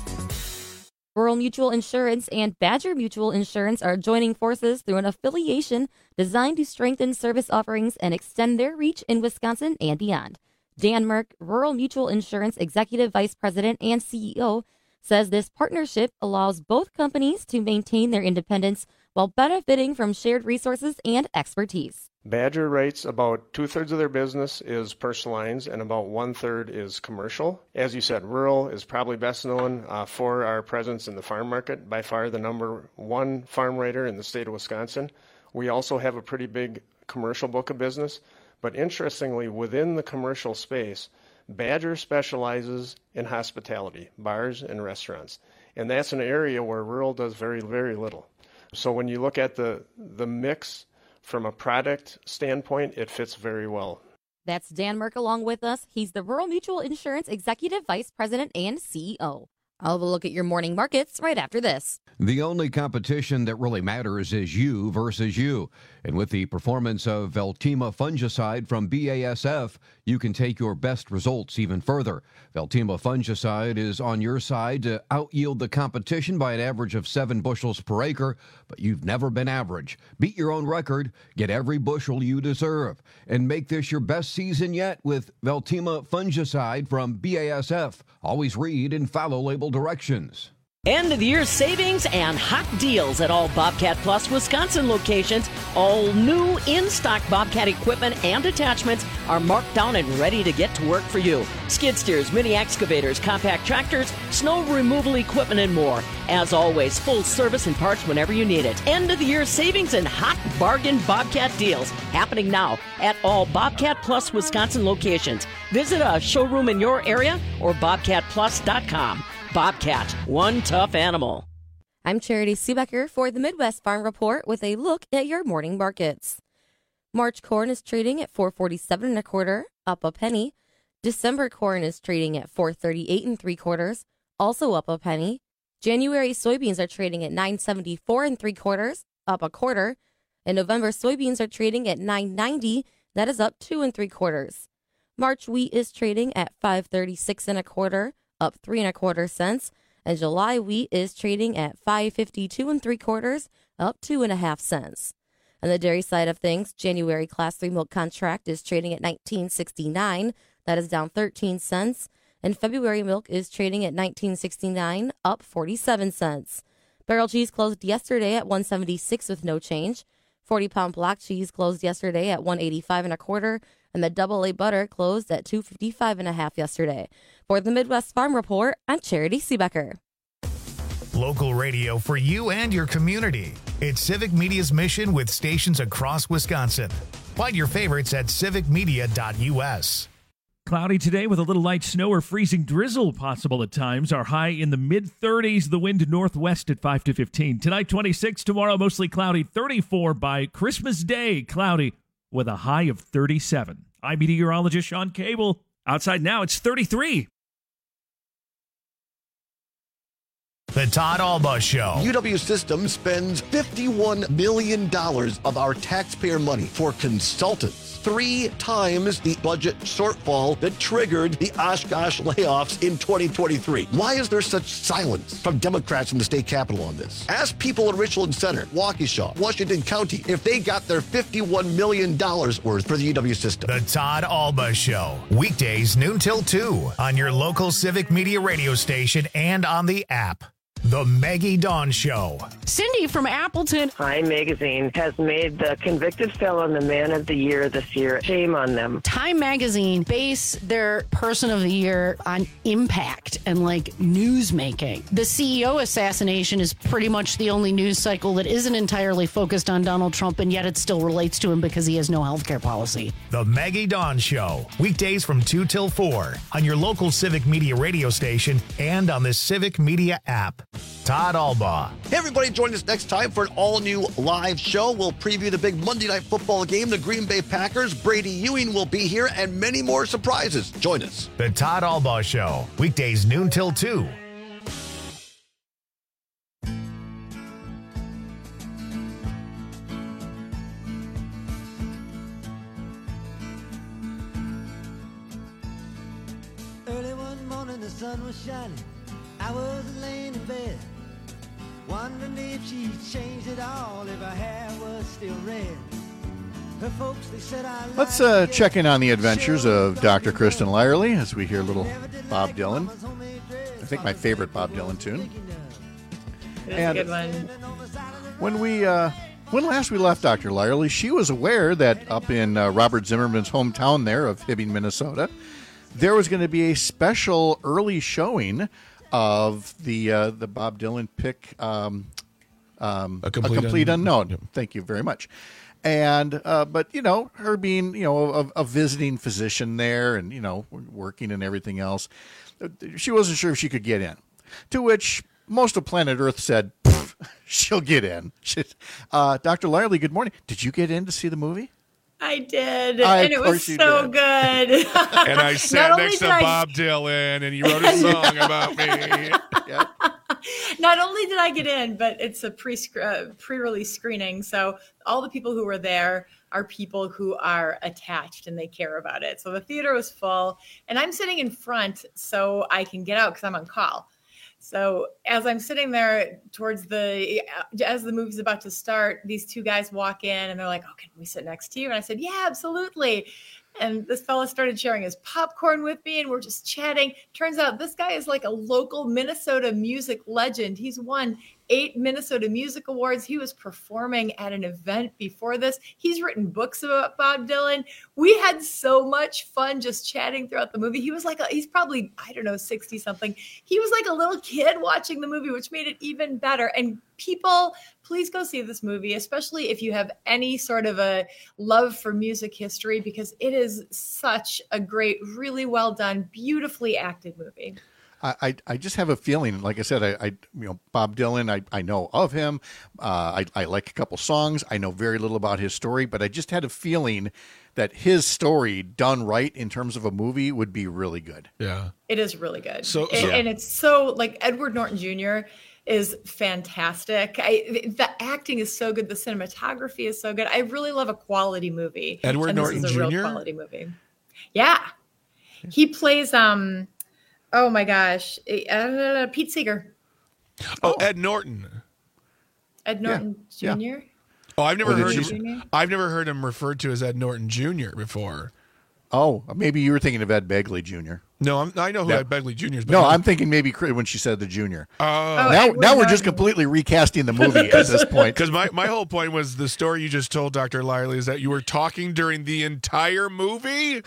Speaker 4: Rural Mutual Insurance and Badger Mutual Insurance are joining forces through an affiliation designed to strengthen service offerings and extend their reach in Wisconsin and beyond. Dan Merck, Rural Mutual Insurance Executive Vice President and C E O, says this partnership allows both companies to maintain their independence while benefiting from shared resources and expertise.
Speaker 22: Badger writes about two-thirds of their business is personal lines and about one-third is commercial. As you said, rural is probably best known uh, for our presence in the farm market, by far the number one farm writer in the state of Wisconsin. We also have a pretty big commercial book of business, but interestingly, within the commercial space, Badger specializes in hospitality, bars and restaurants, and that's an area where rural does very, very little. So when you look at the, the mix from a product standpoint, it fits very well.
Speaker 4: That's Dan Merck along with us. He's the Rural Mutual Insurance Executive Vice President and C E O. I'll have a look at your morning markets right after this.
Speaker 23: The only competition that really matters is you versus you. And with the performance of Veltima fungicide from B A S F, you can take your best results even further. Veltima fungicide is on your side to out-yield the competition by an average of seven bushels per acre, but you've never been average. Beat your own record, get every bushel you deserve, and make this your best season yet with Veltima fungicide from B A S F. Always read and follow label directions.
Speaker 24: End of the year savings and hot deals at all Bobcat Plus Wisconsin locations. All new in-stock Bobcat equipment and attachments are marked down and ready to get to work for you. Skid steers, mini excavators, compact tractors, snow removal equipment, and more. As always, full service and parts whenever you need it. End of the year savings and hot bargain Bobcat deals happening now at all Bobcat Plus Wisconsin locations. Visit a showroom in your area or bobcat plus dot com. Bobcat, one tough animal.
Speaker 4: I'm Charity Seebecker for the Midwest Farm Report with a look at your morning markets. March corn is trading at four forty-seven and a quarter, up a penny. December corn is trading at four thirty-eight and three quarters, also up a penny. January soybeans are trading at nine seventy-four and three quarters, up a quarter. And November soybeans are trading at nine ninety, that is up two and three quarters. March wheat is trading at five thirty-six and a quarter, up three and a quarter cents, and July wheat is trading at five fifty-two and three quarters, up two and a half cents. On the dairy side of things, January class three milk contract is trading at nineteen sixty-nine, that is down thirteen cents, and February milk is trading at nineteen sixty-nine, up forty-seven cents. Barrel cheese closed yesterday at one seventy-six with no change. forty pound block cheese closed yesterday at one eighty-five and a quarter, and the double A butter closed at two fifty-five and a half yesterday. For the Midwest Farm Report, I'm Charity Seebecker.
Speaker 1: Local radio for you and your community. It's Civic Media's mission with stations across Wisconsin. Find your favorites at civic media dot U S.
Speaker 13: Cloudy today with a little light snow or freezing drizzle possible at times. Our high in the mid thirties, the wind northwest at five to fifteen. Tonight, twenty-six. Tomorrow, mostly cloudy, thirty-four. By Christmas Day, cloudy with a high of thirty-seven. I'm meteorologist Sean Cable. Outside now, it's thirty-three.
Speaker 1: The Todd Alba Show.
Speaker 6: U W Systems spends fifty-one million dollars of our taxpayer money for consultants. Three times the budget shortfall that triggered the Oshkosh layoffs in twenty twenty-three. Why is there such silence from Democrats in the state capitol on this? Ask people in Richland Center, Waukesha, Washington County, if they got their fifty-one million dollars worth for the U W system.
Speaker 1: The Todd Alba Show. Weekdays noon till two on your local Civic Media radio station and on the app. The Maggie Dawn Show.
Speaker 25: Cindy from Appleton. Time Magazine has made the convicted felon the man of the year this year. Shame on them. Time Magazine base their person of the year on impact and like news making. The C E O assassination is pretty much the only news cycle that isn't entirely focused on Donald Trump, and yet it still relates to him because he has no health care policy.
Speaker 1: The Maggie Dawn Show. Weekdays from two till four on your local Civic Media radio station and on the Civic Media app. Todd Alba.
Speaker 6: Hey, everybody, join us next time for an all-new live show. We'll preview the big Monday Night Football game, the Green Bay Packers. Brady Ewing will be here, and many more surprises. Join us.
Speaker 1: The Todd Alba Show. Weekdays noon till two.
Speaker 2: the sun was shining, I was laying in bed, wondering if she changed it all, if her hair was still red. Her folks, they said I lied.
Speaker 16: Let's uh, check in on the adventures of Doctor Kristen Lyerly as we hear a little Bob Dylan. I think my favorite Bob Dylan tune.
Speaker 3: That's
Speaker 16: And
Speaker 3: a good one.
Speaker 16: When we, uh, when last we left Doctor Lyerly, she was aware that up in uh, Robert Zimmerman's hometown there of Hibbing, Minnesota, there was going to be a special early showing of the uh, the Bob Dylan pick, um, um,
Speaker 14: A Complete
Speaker 16: a complete
Speaker 14: Un-
Speaker 16: unknown. Yep. Thank you very much. And uh, but you know, her being you know a, a visiting physician there, and you know working and everything else, she wasn't sure if she could get in. To which most of planet Earth said, she'll get in. She, uh, Doctor Lyerly, good morning. Did you get in to see the movie?
Speaker 3: I did,
Speaker 16: I-
Speaker 3: and it
Speaker 16: of
Speaker 3: was
Speaker 16: course you
Speaker 3: so
Speaker 16: did.
Speaker 3: good.
Speaker 14: And I sat
Speaker 3: Not only
Speaker 14: next to
Speaker 3: did I-
Speaker 14: Bob Dylan, and he wrote a song about me.
Speaker 3: Not only did I get in, but it's a pre uh, pre-release screening, so all the people who were there are people who are attached and they care about it. So the theater was full, and I'm sitting in front so I can get out because I'm on call. So as I'm sitting there towards the, as the movie's about to start, these two guys walk in and they're like, "Oh, can we sit next to you?" And I said, "Yeah, absolutely." And this fella started sharing his popcorn with me, and we're just chatting. Turns out this guy is like a local Minnesota music legend. He's won eight Minnesota Music Awards. He was performing at an event before this. He's written books about Bob Dylan. We had so much fun just chatting throughout the movie. He was like, a, he's probably, I don't know, sixty something. He was like a little kid watching the movie, which made it even better. And people, please go see this movie, especially if you have any sort of a love for music history, because it is such a great, really well done, beautifully acted movie.
Speaker 16: I, I, I just have a feeling, like I said, I, I you know Bob Dylan, I, I know of him. Uh, I, I like a couple songs. I know very little about his story, but I just had a feeling that his story done right in terms of a movie would be really good.
Speaker 14: Yeah.
Speaker 3: It is really good.
Speaker 14: So-
Speaker 3: and,
Speaker 14: so-
Speaker 3: and it's so, like, Edward Norton Junior is fantastic. I, the acting is so good. The cinematography is so good. I really love a quality movie.
Speaker 14: Edward
Speaker 3: and this
Speaker 14: Norton
Speaker 3: is a real
Speaker 14: Junior?
Speaker 3: quality movie. Yeah. He plays, um, oh my gosh, uh, Pete Seeger.
Speaker 14: Oh, Ed Norton.
Speaker 3: Ed Norton
Speaker 16: Yeah.
Speaker 3: Junior
Speaker 14: Oh, I've never
Speaker 16: What did
Speaker 14: heard
Speaker 16: you
Speaker 14: him.
Speaker 3: say?
Speaker 14: I've never heard him referred to as Ed Norton Junior before.
Speaker 16: Oh, maybe you were thinking of Ed Begley Junior
Speaker 14: No, I'm, I know who
Speaker 16: Yeah.
Speaker 14: Ed Begley Junior is. but
Speaker 16: No,
Speaker 14: I-
Speaker 16: I'm thinking maybe Chris- when she said the junior.
Speaker 14: Oh,
Speaker 16: now,
Speaker 3: Edward
Speaker 16: now we're just
Speaker 3: Norton.
Speaker 16: completely recasting the movie at this point.
Speaker 14: Because my, my whole point was the story you just told, Doctor Lyerly, is that you were talking during the entire movie.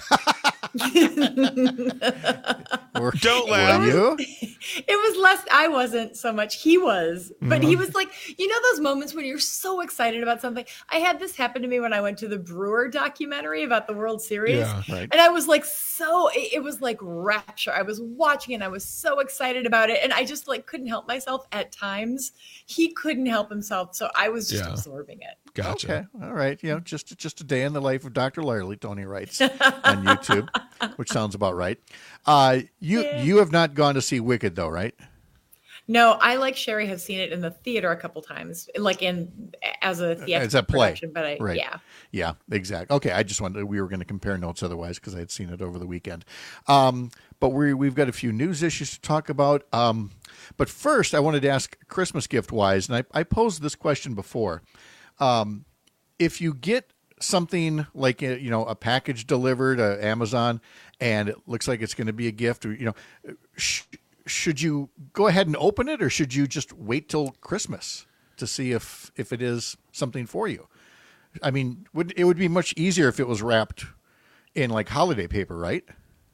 Speaker 16: Or-
Speaker 14: Don't
Speaker 16: were
Speaker 14: laugh.
Speaker 16: you?
Speaker 3: It was less, I wasn't so much. He was, but he
Speaker 16: Mhm.
Speaker 3: was like, you know, those moments when you're so excited about something. I had this happen to me when I went to the Brewer documentary about the World Series.
Speaker 16: Yeah, right.
Speaker 3: And I was like, so, it, it was like rapture. I was watching and I was so excited about it. And I just like couldn't help myself at times. He couldn't help himself. So I was just
Speaker 16: Yeah.
Speaker 3: absorbing it.
Speaker 14: Gotcha.
Speaker 16: Okay, all right. You know, just just a day in the life of Doctor Lyerly, Tony writes on YouTube, which sounds about right. Uh, you
Speaker 3: Yeah.
Speaker 16: you have not gone to see Wicked though, right?
Speaker 3: No, I like Sherry have seen it in the theater a couple times, like in as a theatrical
Speaker 16: As a play,
Speaker 3: production. But I,
Speaker 16: right?
Speaker 3: yeah,
Speaker 16: yeah, exactly. Okay, I just wanted we were going to compare notes otherwise because I had seen it over the weekend. Um, but we we've got a few news issues to talk about. Um, but first, I wanted to ask Christmas gift wise, and I, I posed this question before. Um, if you get something like a, you know a package delivered uh, Amazon, and it looks like it's going to be a gift, or you know. Sh- Should you go ahead and open it, or should you just wait till Christmas to see if if it is something for you? I mean, would it would be much easier if it was wrapped in like holiday paper, right?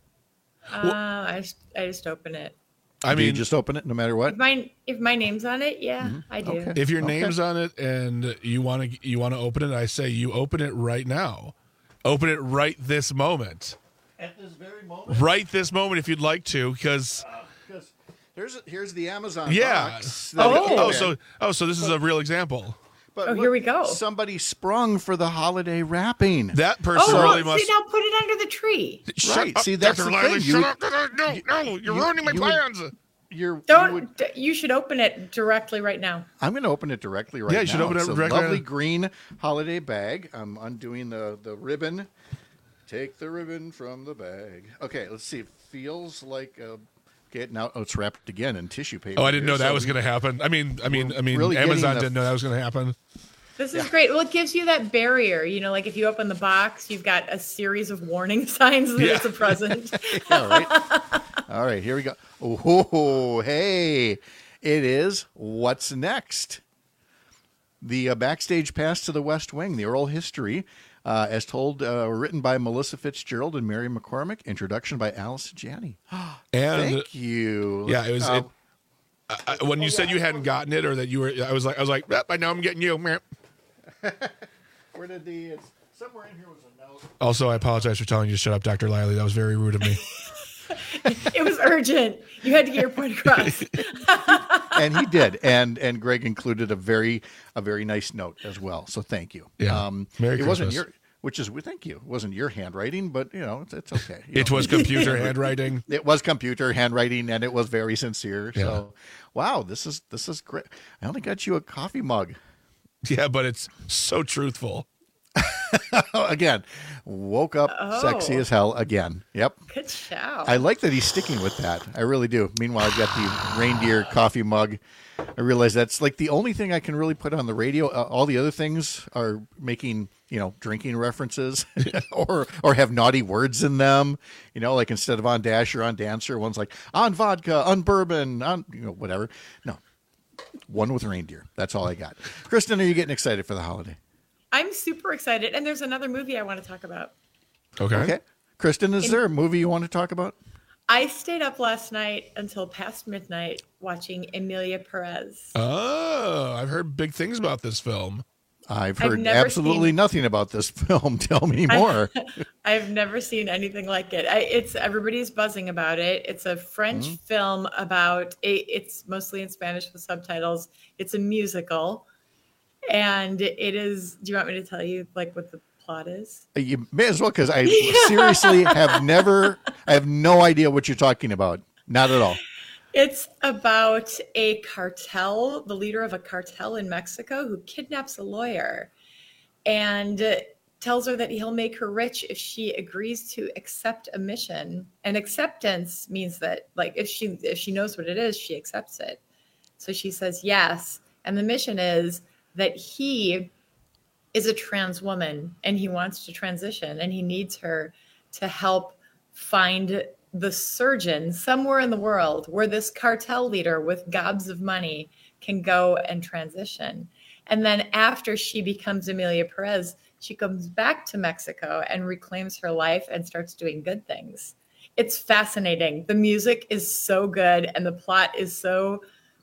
Speaker 3: uh, I just I just open it.
Speaker 14: I
Speaker 16: Do you
Speaker 14: mean,
Speaker 16: just open it no matter what.
Speaker 3: If my if my name's on it, yeah, I do.
Speaker 14: if your
Speaker 16: Okay.
Speaker 14: name's on it and you want to you want to open it, I say you open it right now. Open it right this moment.
Speaker 16: At this very moment.
Speaker 14: Right this moment, if you'd like to, because.
Speaker 16: Because here's here's the Amazon
Speaker 14: Yeah.
Speaker 16: box.
Speaker 14: Oh,
Speaker 16: that it came
Speaker 14: oh,
Speaker 16: in.
Speaker 14: so oh, so this is a real example.
Speaker 16: But
Speaker 3: Oh,
Speaker 16: look,
Speaker 3: here we go.
Speaker 16: Somebody sprung for the holiday wrapping.
Speaker 14: That person
Speaker 3: Oh,
Speaker 14: really
Speaker 3: look,
Speaker 14: must.
Speaker 3: see now, put it under the tree.
Speaker 16: Right. See, that's
Speaker 14: Doctor
Speaker 16: the
Speaker 14: Lyerly,
Speaker 16: thing.
Speaker 14: shut
Speaker 16: You-
Speaker 14: up. No, no, no, you're
Speaker 16: you-
Speaker 14: ruining my
Speaker 16: you would-
Speaker 14: plans.
Speaker 16: You're
Speaker 3: Don't.
Speaker 16: you would-
Speaker 3: d- You should open it directly right now.
Speaker 16: I'm going to open it directly right now.
Speaker 14: Yeah, you should open it
Speaker 16: it's a
Speaker 14: directly
Speaker 16: lovely
Speaker 14: right now.
Speaker 16: green holiday bag. I'm undoing the, the ribbon. Take the ribbon from the bag. Okay, let's see. It feels like a Okay, now oh, it's wrapped again in tissue paper.
Speaker 14: Oh, I didn't know
Speaker 16: here,
Speaker 14: that
Speaker 16: so
Speaker 14: was going to happen. I mean, I mean, I mean,
Speaker 16: really
Speaker 14: Amazon
Speaker 16: getting the-
Speaker 14: didn't know that was going to happen.
Speaker 3: This is great. Well, it gives you that barrier. You know, like if you open the box, you've got a series of warning signs that
Speaker 14: Yeah.
Speaker 3: it's a present.
Speaker 16: Yeah, right. All right, here we go. Oh, hey, it is What's Next? The uh, backstage pass to the West Wing, the oral history, uh, as told, uh, written by Melissa Fitzgerald and Mary McCormick. Introduction by Alice Janney.
Speaker 14: And
Speaker 16: Thank you.
Speaker 14: Yeah, it was.
Speaker 16: Uh,
Speaker 14: it, I, I- when you said you hadn't gotten it, or that you were, I was like, I was like, yep, I know I'm getting you. Meh.
Speaker 16: Where did the? It's somewhere in here was a note.
Speaker 14: Also, I apologize for telling you to shut up, Doctor Lively. That was very rude of me.
Speaker 3: It was urgent. You had to get your point across.
Speaker 16: And he did, and and Greg included a very a very nice note as well. So thank you.
Speaker 14: Yeah.
Speaker 16: Um,
Speaker 14: Merry
Speaker 16: it wasn't
Speaker 14: Christmas.
Speaker 16: your, which is thank you. It wasn't your handwriting, but you know it's, it's okay. You
Speaker 14: It
Speaker 16: know.
Speaker 14: was computer handwriting.
Speaker 16: It was computer handwriting, and it was very sincere.
Speaker 14: Yeah.
Speaker 16: So, wow, this is this is great. I only got you a coffee mug.
Speaker 14: Yeah, but it's so truthful.
Speaker 16: Again, woke up
Speaker 3: Oh.
Speaker 16: sexy as hell again. Yep.
Speaker 3: Good shout.
Speaker 16: I like that he's sticking with that. I really do. Meanwhile, I've got the reindeer coffee mug. I realize that's like the only thing I can really put on the radio. Uh, all the other things are making, you know, drinking references or or have naughty words in them. You know, like instead of on Dasher, on Dancer, one's like on vodka, on bourbon, on, you know, whatever. No, one with reindeer. That's all I got. Kristen, are you getting excited for the holiday?
Speaker 3: I'm super excited. And there's another movie I want to talk about.
Speaker 14: Okay.
Speaker 16: Okay. Kristen, is
Speaker 3: In-
Speaker 16: there a movie you want to talk about?
Speaker 3: I stayed up last night until past midnight watching Emilia Perez.
Speaker 14: Oh, I've heard big things about this film.
Speaker 16: I've
Speaker 3: I've
Speaker 16: heard
Speaker 3: never
Speaker 16: absolutely
Speaker 3: seen-
Speaker 16: nothing about this film. Tell me more.
Speaker 3: I've never seen anything like it. I, it's everybody's buzzing about it. It's a French
Speaker 16: Mm-hmm.
Speaker 3: film about a, it's mostly in Spanish with subtitles. It's a musical, and it is. Do you want me to tell you like what the plot is?
Speaker 16: You may as well, because I seriously have never, I have no idea what you're talking about. Not at all.
Speaker 3: It's about a cartel, the leader of a cartel in Mexico who kidnaps a lawyer and tells her that he'll make her rich if she agrees to accept a mission. And acceptance means that like if she if she knows what it is, she accepts it. So she says yes. And the mission is that he is a trans woman and he wants to transition and he needs her to help find the surgeon somewhere in the world where this cartel leader with gobs of money can go and transition. And then after she becomes Emilia Perez, she comes back to Mexico and reclaims her life and starts doing good things. It's fascinating. The music is so good and the plot is so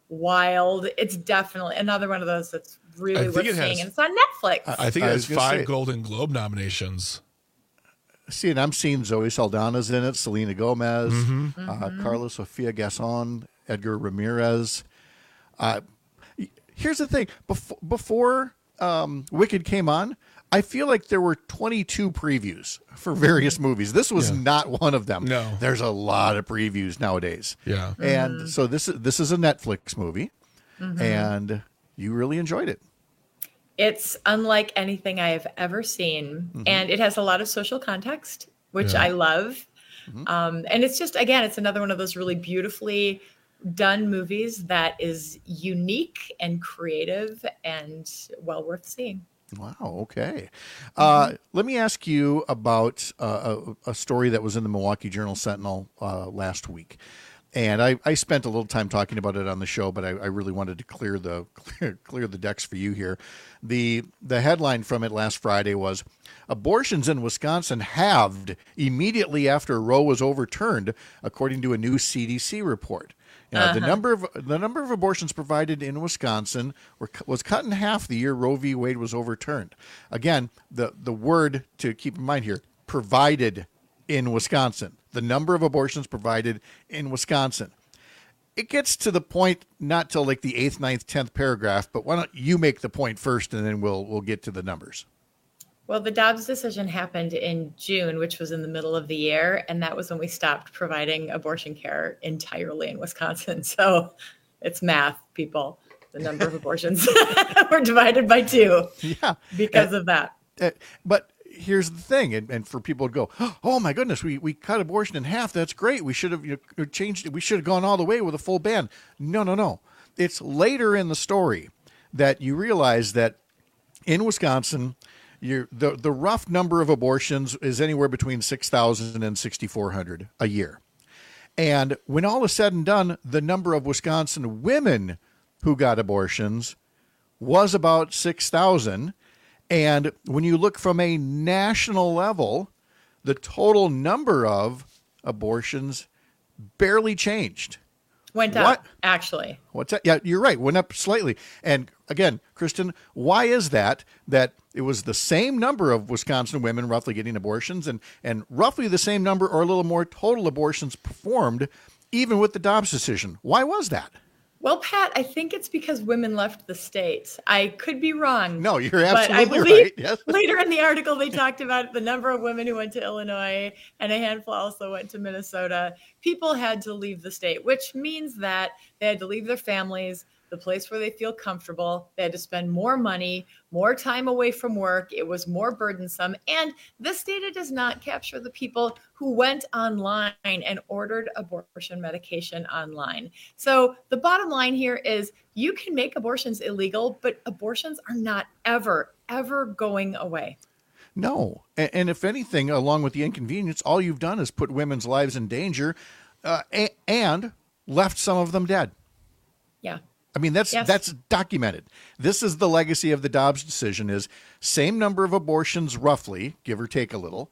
Speaker 3: wild. It's definitely another one of those that's
Speaker 14: I
Speaker 3: really
Speaker 14: think
Speaker 3: worth
Speaker 14: it has-
Speaker 3: seeing. And it's on Netflix.
Speaker 14: I think it
Speaker 16: I
Speaker 14: has
Speaker 16: was gonna
Speaker 14: five
Speaker 16: say-
Speaker 14: Golden Globe nominations.
Speaker 16: See, and I'm seeing Zoe Saldana's in it, Selena Gomez,
Speaker 14: Mhm.
Speaker 16: uh, Carla Sofia Gasson, Edgar Ramirez. Uh, here's the thing: before, before um, Wicked came on, I feel like there were twenty-two previews for various movies. This was
Speaker 14: Yeah.
Speaker 16: not one of them.
Speaker 14: No.
Speaker 16: There's a lot of previews nowadays.
Speaker 14: Yeah.
Speaker 16: And
Speaker 3: Mhm.
Speaker 16: so this is this is a Netflix movie,
Speaker 3: Mhm.
Speaker 16: and you really enjoyed it.
Speaker 3: It's unlike anything I have ever seen.
Speaker 16: Mhm.
Speaker 3: And it has a lot of social context, which
Speaker 16: Yeah.
Speaker 3: I love.
Speaker 16: Mhm.
Speaker 3: Um, and it's just, again, it's another one of those really beautifully done movies that is unique and creative and well worth seeing.
Speaker 16: Wow. Okay. Uh, let me ask you about uh, a, a story that was in the Milwaukee Journal Sentinel uh, last week. And I, I spent a little time talking about it on the show, but I, I really wanted to clear the clear, clear the decks for you here. The the headline from it last Friday was abortions in Wisconsin halved immediately after Roe was overturned, according to a new C D C report. Uh, The
Speaker 5: Uh-huh.
Speaker 16: number of the number of abortions provided in Wisconsin were, was cut in half the year Roe v. Wade was overturned. Again, the the word to keep in mind here: provided in Wisconsin. The number of abortions provided in Wisconsin. It gets to the point not till like the eighth, ninth, tenth paragraph. But why don't you make the point first, and then we'll we'll get to the numbers.
Speaker 3: Well, the Dobbs decision happened in June, which was in the middle of the year. And that was when we stopped providing abortion care entirely in Wisconsin. So it's math, people. The number of abortions were divided by two
Speaker 16: Yeah.
Speaker 3: because
Speaker 16: Uh,
Speaker 3: of that.
Speaker 16: Uh, but here's the thing, and, and for people to go, oh my goodness, we, we cut abortion in half. That's great. We should have you know, changed it. We should have gone all the way with a full ban. No, no, no. It's later in the story that you realize that in Wisconsin, you're, the, the rough number of abortions is anywhere between six thousand and sixty-four hundred a year. And when all is said and done, the number of Wisconsin women who got abortions was about six thousand. And when you look from a national level, the total number of abortions barely changed.
Speaker 3: Went up, what? actually.
Speaker 16: What's that? Yeah, you're right. Went up slightly. And again, Kristen, why is that? That it was the same number of Wisconsin women roughly getting abortions and, and roughly the same number or a little more total abortions performed, even with the Dobbs decision. Why was that?
Speaker 3: Well, Pat, I think it's because women left the state. I could be wrong.
Speaker 16: No, you're absolutely
Speaker 3: but I believe
Speaker 16: right. Yes.
Speaker 3: Later in the article, they talked about the number of women who went to Illinois, and a handful also went to Minnesota. People had to leave the state, which means that they had to leave their families, the place where they feel comfortable. They had to spend more money, more time away from work. It was more burdensome. And this data does not capture the people who went online and ordered abortion medication online. So the bottom line here is you can make abortions illegal, but abortions are not ever, ever going away.
Speaker 16: No. And, and if anything, along with the inconvenience, all you've done is put women's lives in danger uh, and, and left some of them dead.
Speaker 3: Yeah.
Speaker 16: I mean, that's
Speaker 3: yes.
Speaker 16: that's documented. This is the legacy of the Dobbs decision is same number of abortions, roughly, give or take a little,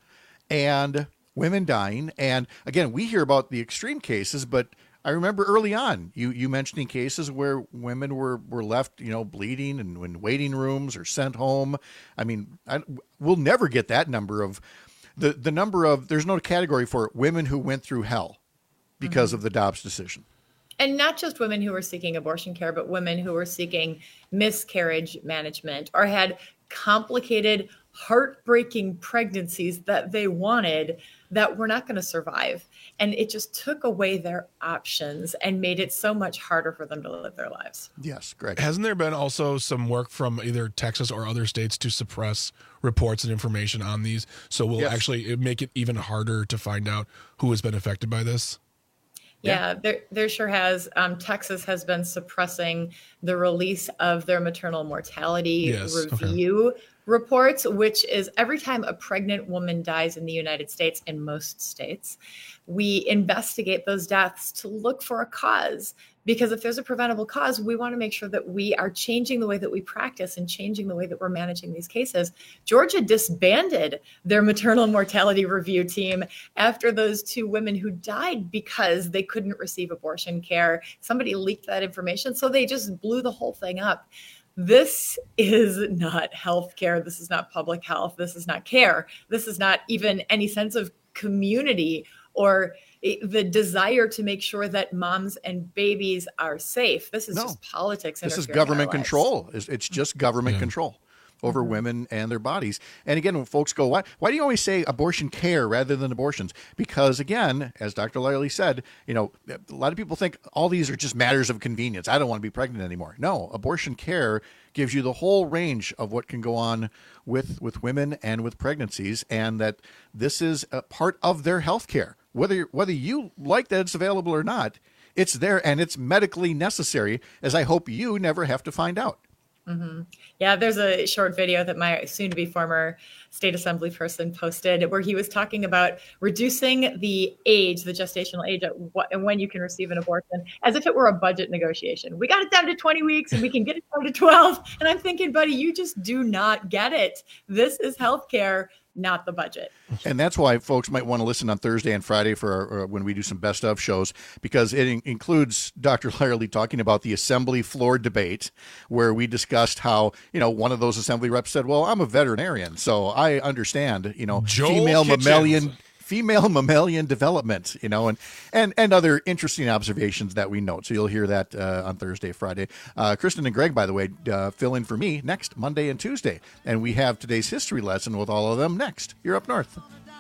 Speaker 16: and women dying. And again, we hear about the extreme cases, but I remember early on you, you mentioning cases where women were, were left, you know, bleeding and in waiting rooms or sent home. I mean, I, we'll never get that number of the, the number of, there's no category for women who went through hell because mm-hmm. of the Dobbs decision.
Speaker 3: And not just women who were seeking abortion care, but women who were seeking miscarriage management or had complicated, heartbreaking pregnancies that they wanted that were not going to survive. And it just took away their options and made it so much harder for them to live their lives.
Speaker 16: Yes, Greg.
Speaker 14: Hasn't there been also some work from either Texas or other states to suppress reports and information on these? So we'll yes. actually make it even harder to find out who has been affected by this?
Speaker 3: Yeah, there, there sure has. Um, Texas has been suppressing the release of their maternal mortality
Speaker 14: yes,
Speaker 3: review
Speaker 14: okay.
Speaker 3: reports, which is every time a pregnant woman dies in the United States, in most states, we investigate those deaths to look for a cause. Because if there's a preventable cause, we want to make sure that we are changing the way that we practice and changing the way that we're managing these cases. Georgia disbanded their maternal mortality review team after those two women who died because they couldn't receive abortion care. Somebody leaked that information, so they just blew the whole thing up. This is not healthcare. This is not public health. This is not care. This is not even any sense of community or the desire to make sure that moms and babies are safe. This is no. just politics.
Speaker 16: This is government control. It's just government yeah. control over mm-hmm. women and their bodies. And again, when folks go, why, why do you always say abortion care rather than abortions? Because again, as Doctor Lyerly said, you know, a lot of people think all these are just matters of convenience. I don't want to be pregnant anymore. No, abortion care gives you the whole range of what can go on with, with women and with pregnancies, and that this is a part of their health care. Whether, whether you like that it's available or not, it's there and it's medically necessary, as I hope you never have to find out.
Speaker 3: Mm-hmm. Yeah, there's a short video that my soon-to-be former state assembly person posted where he was talking about reducing the age, the gestational age at what and when you can receive an abortion, as if it were a budget negotiation. We got it down to twenty weeks and we can get it down to twelve. And I'm thinking, buddy, you just do not get it. This is healthcare, not the budget.
Speaker 16: And that's why folks might want to listen on Thursday and Friday for our, uh, when we do some best of shows, because it in- includes Doctor Lyerly talking about the assembly floor debate where we discussed how, you know, one of those assembly reps said, well, I'm a veterinarian, so I understand, you know,
Speaker 14: Joel
Speaker 16: female
Speaker 14: Kitchens.
Speaker 16: mammalian female mammalian development, you know, and, and, and other interesting observations that we note. So you'll hear that uh, on Thursday, Friday. Uh, Kristen and Greg, by the way, uh, fill in for me next Monday and Tuesday. And we have today's history lesson with all of them next. You're up north.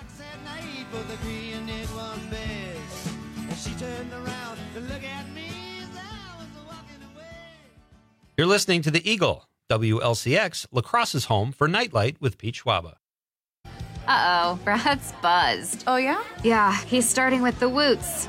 Speaker 5: You're listening to The Eagle, W L C X, La Crosse's home for Nightlight with Pete Schwaba. Uh-oh, Brad's buzzed.
Speaker 7: Oh, yeah?
Speaker 5: Yeah, he's starting with the woots.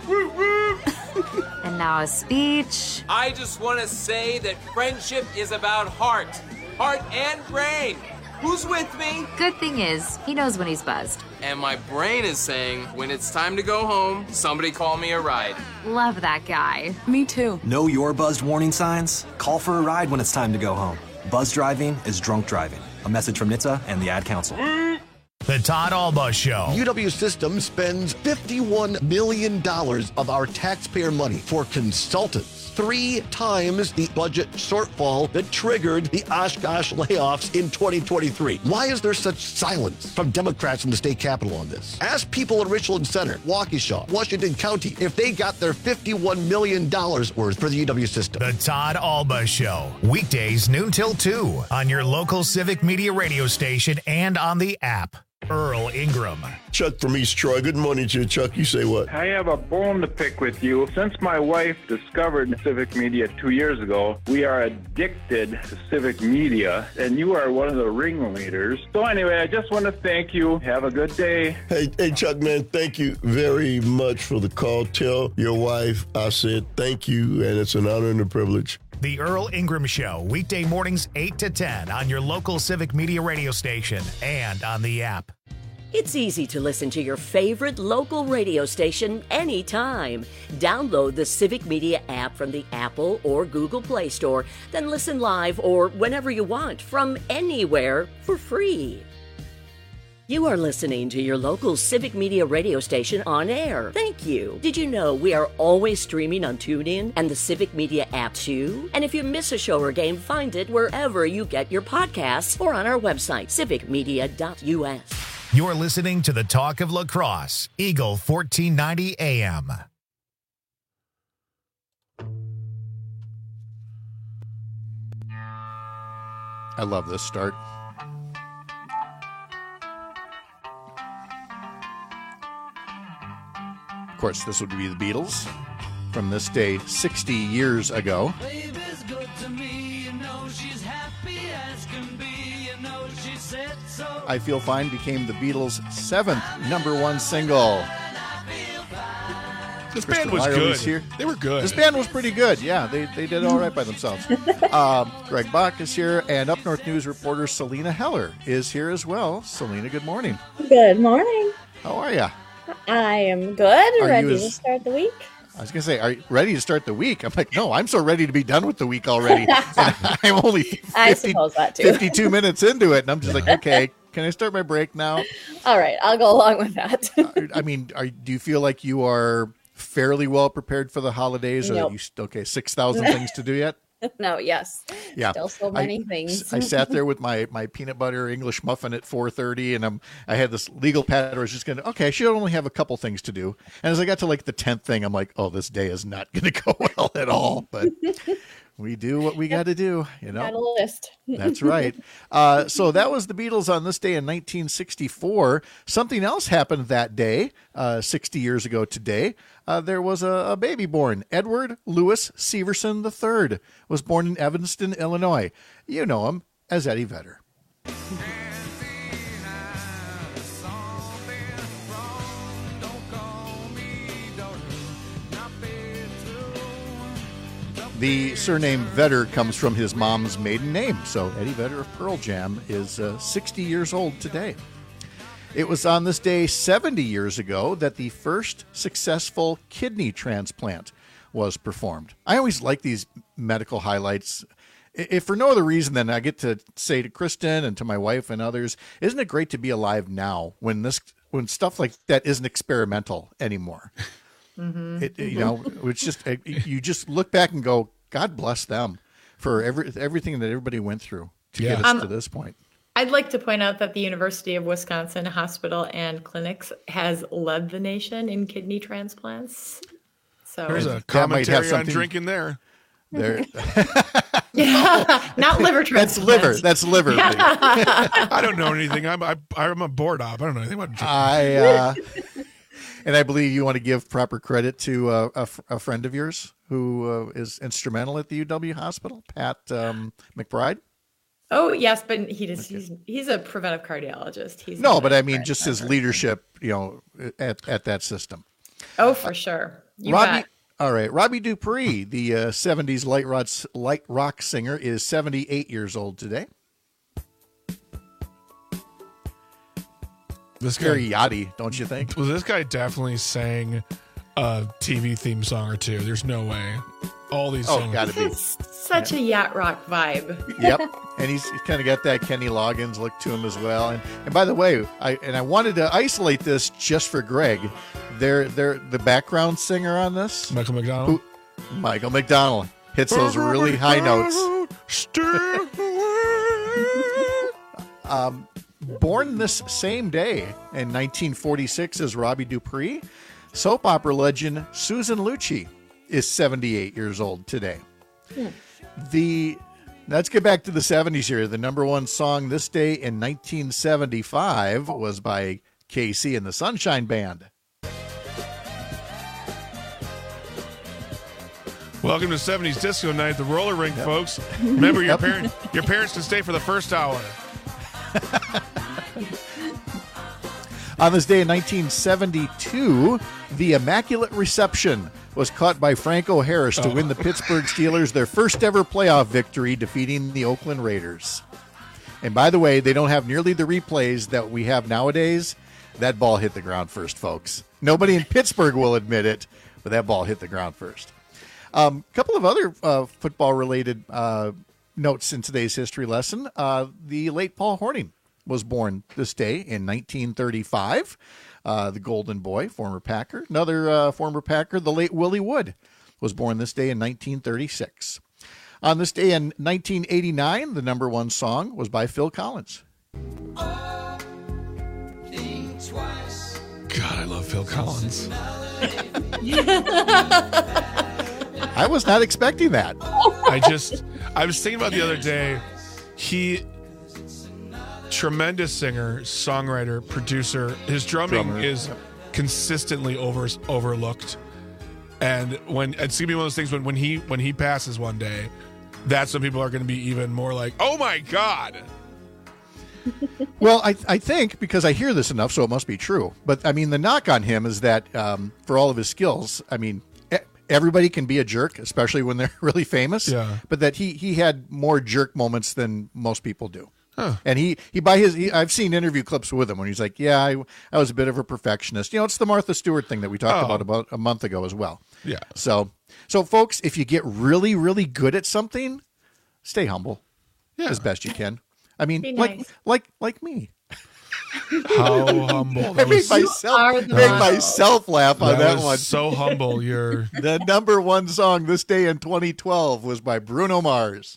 Speaker 5: And now a speech.
Speaker 8: I just want to say that friendship is about heart. Heart and brain. Who's with me?
Speaker 5: Good thing is, he knows when he's buzzed.
Speaker 8: And my brain is saying, when it's time to go home, somebody call me a ride.
Speaker 5: Love that guy.
Speaker 7: Me too.
Speaker 10: Know your buzzed warning signs? Call for a ride when it's time to go home. Buzz driving is drunk driving. A message from N H T S A and the Ad Council.
Speaker 1: The Todd Alba Show.
Speaker 6: U W Systems spends fifty-one million dollars of our taxpayer money for consultants. Three times the budget shortfall that triggered the Oshkosh layoffs in twenty twenty-three. Why is there such silence from Democrats in the state capitol on this? Ask people in Richland Center, Waukesha, Washington County if they got their fifty-one million dollars worth for the U W system.
Speaker 1: The Todd Alba Show. Weekdays noon till two on your local Civic Media radio station and on the app. Earl Ingram.
Speaker 11: Chuck from East Troy. Good morning to you, Chuck. You say what?
Speaker 26: I have a bone to pick with you. Since my wife discovered Civic Media two years ago, we are addicted to Civic Media, and you are one of the ringleaders. So anyway, I just want to thank you. Have a good day.
Speaker 11: Hey, hey, Chuck, man, thank you very much for the call. Tell your wife I said thank you, and it's an honor and a privilege.
Speaker 1: The Earl Ingram Show, weekday mornings eight to ten on your local Civic Media radio station and on the app.
Speaker 19: It's easy to listen to your favorite local radio station anytime. Download the Civic Media app from the Apple or Google Play Store, then listen live or whenever you want from anywhere for free. You are listening to your local Civic Media radio station on air. Thank you. Did you know we are always streaming on TuneIn and the Civic Media app too? And if you miss a show or game, find it wherever you get your podcasts or on our website, civic media dot u s.
Speaker 1: You're listening to the Talk of La Crosse, Eagle fourteen ninety A M.
Speaker 16: I love this start. Of course, this would be the Beatles from this day sixty years ago.
Speaker 2: Baby's good to me, you know she's happy as can be, you know she said so.
Speaker 16: I Feel Fine became the Beatles' seventh number one single.
Speaker 14: This
Speaker 16: Kristen
Speaker 14: band was
Speaker 16: Lyerly's
Speaker 14: good.
Speaker 16: Here.
Speaker 14: They were good.
Speaker 16: This band was pretty good. Yeah, they, they did all right by themselves. um, Greg Bach is here, and Up North News reporter Selena Heller is here as well. Selena, good morning.
Speaker 27: Good morning.
Speaker 16: How are you?
Speaker 27: I am good.
Speaker 16: Are
Speaker 27: Ready
Speaker 16: you
Speaker 27: to
Speaker 16: as-
Speaker 27: start the week.
Speaker 16: I was going to say, are you ready to start the week? I'm like, no, I'm so ready to be done with the week already. And I'm only
Speaker 27: I
Speaker 16: fifty,
Speaker 27: suppose that too.
Speaker 16: fifty-two minutes into it, and I'm just like, okay, can I start my break now?
Speaker 27: All right, I'll go along with that.
Speaker 16: I mean, are, do you feel like you are fairly well prepared for the holidays? Or
Speaker 27: Nope.
Speaker 16: you, okay, six thousand things to do yet?
Speaker 27: No, yes.
Speaker 16: Yeah.
Speaker 27: Still so many
Speaker 16: I,
Speaker 27: things.
Speaker 16: I sat there with my, my peanut butter English muffin at four thirty, and I'm I had this legal pad. I was just going to, okay, I should only have a couple things to do. And as I got to like the tenth thing, I'm like, oh, this day is not going to go well at all. But we do what we got to do, you know.
Speaker 27: Got a list.
Speaker 16: That's right. Uh, so that was the Beatles on this day in nineteen sixty-four. Something else happened that day, uh, sixty years ago today. Uh, there was a, a baby born. Edward Louis Severson the third was born in Evanston, Illinois. You know him as Eddie Vedder. The surname Vedder comes from his mom's maiden name, so Eddie Vedder of Pearl Jam is uh, sixty years old today. It was on this day seventy years ago that the first successful kidney transplant was performed. I always like these medical highlights. If for no other reason than I get to say to Kristen and to my wife and others, isn't it great to be alive now when this when stuff like that isn't experimental anymore?
Speaker 3: Mm-hmm.
Speaker 16: It, you know, it's just it, you just look back and go, God bless them for every everything that everybody went through to
Speaker 14: Yeah.
Speaker 16: get us
Speaker 3: Um,
Speaker 16: to this point.
Speaker 3: I'd like to point out that the University of Wisconsin Hospital and Clinics has led the nation in kidney transplants. So
Speaker 14: There's a
Speaker 16: That might have
Speaker 14: commentary on
Speaker 16: something-
Speaker 14: drinking there.
Speaker 16: There,
Speaker 3: yeah, not liver
Speaker 16: that's
Speaker 3: transplants.
Speaker 16: liver. That's liver.
Speaker 14: I don't know anything. I'm I, I'm a board op. I don't know anything about drinking.
Speaker 16: I uh, and I believe you want to give proper credit to uh, a, f- a friend of yours who uh, is instrumental at the U W hospital, Pat um, McBride.
Speaker 3: Oh yes, but he just he's he's a preventive cardiologist. He's
Speaker 16: No,
Speaker 3: not
Speaker 16: but
Speaker 3: a
Speaker 16: I mean
Speaker 3: current
Speaker 16: just his
Speaker 3: member.
Speaker 16: leadership, you know, at, at that system.
Speaker 3: Oh, for sure. You
Speaker 16: Robbie,
Speaker 3: bet.
Speaker 16: all right, Robbie Dupree, the uh, seventies light rock, light rock singer, is seventy-eight years old today.
Speaker 14: This guy,
Speaker 16: Very yachty, don't you think?
Speaker 14: Well, this guy definitely sang a T V theme song or two. There's no way. All these
Speaker 16: Oh,
Speaker 14: songs.
Speaker 16: gotta be.
Speaker 3: It's such a yacht rock vibe.
Speaker 16: Yep, and he's, he's kind of got that Kenny Loggins look to him as well. And and by the way, I and I wanted to isolate this just for Greg. They're they're the background singer on this,
Speaker 14: Michael McDonald.
Speaker 16: Who, Michael McDonald hits those really high notes. um, born this same day in nineteen forty-six as Robbie Dupree, soap opera legend Susan Lucci is seventy-eight years old today.
Speaker 3: Hmm.
Speaker 16: The let's get back to the seventies here. The number one song this day in nineteen seventy-five was by K C and the Sunshine Band.
Speaker 14: Welcome to seventies Disco Night, the roller rink, yep. folks. Remember, your
Speaker 16: Yep.
Speaker 14: parent, your parents can stay for the first hour.
Speaker 16: On this day in nineteen seventy-two, the Immaculate Reception was caught by Franco Harris to
Speaker 14: Oh.
Speaker 16: win the Pittsburgh Steelers their first ever playoff victory, defeating the Oakland Raiders. And by the way, they don't have nearly the replays that we have nowadays. That ball hit the ground first, folks. Nobody in Pittsburgh will admit it, but that ball hit the ground first. A um, couple of other uh, football-related uh, notes in today's history lesson. Uh, the late Paul Hornung was born this day in nineteen thirty-five. Uh, the Golden Boy, former Packer. Another uh, former Packer, the late Willie Wood, was born this day in nineteen thirty-six. On this day in nineteen eighty-nine, the number one song was by Phil Collins.
Speaker 14: God, I love Phil Collins.
Speaker 16: I was not expecting that.
Speaker 14: I just, I was thinking about the other day, he, tremendous singer, songwriter, producer. His drumming
Speaker 16: Drummer.
Speaker 14: is consistently over overlooked. And when it's gonna be one of those things when, when he when he passes one day, that's when people are gonna be even more like, oh my God.
Speaker 16: Well, I I think because I hear this enough, so it must be true. But I mean, the knock on him is that um, for all of his skills, I mean, e- everybody can be a jerk, especially when they're really famous.
Speaker 14: Yeah.
Speaker 16: But that he he had more jerk moments than most people do.
Speaker 14: Huh.
Speaker 16: And he, he by his, he, I've seen interview clips with him when he's like, yeah, I, I was a bit of a perfectionist. You know, it's the Martha Stewart thing that we talked
Speaker 14: Oh.
Speaker 16: about about a month ago as well.
Speaker 14: Yeah.
Speaker 16: So, so folks, if you get really, really good at something, stay humble
Speaker 14: Yeah.
Speaker 16: as best you can. I mean,
Speaker 3: Be
Speaker 16: like,
Speaker 3: nice.
Speaker 16: like, like me.
Speaker 14: How humble.
Speaker 16: I
Speaker 14: That
Speaker 16: made
Speaker 14: was,
Speaker 16: myself,
Speaker 3: are the
Speaker 16: made
Speaker 3: model.
Speaker 16: myself laugh on
Speaker 14: that
Speaker 16: that,
Speaker 14: was
Speaker 16: one.
Speaker 14: so humble. You're
Speaker 16: The number one song this day in twenty twelve was by Bruno Mars.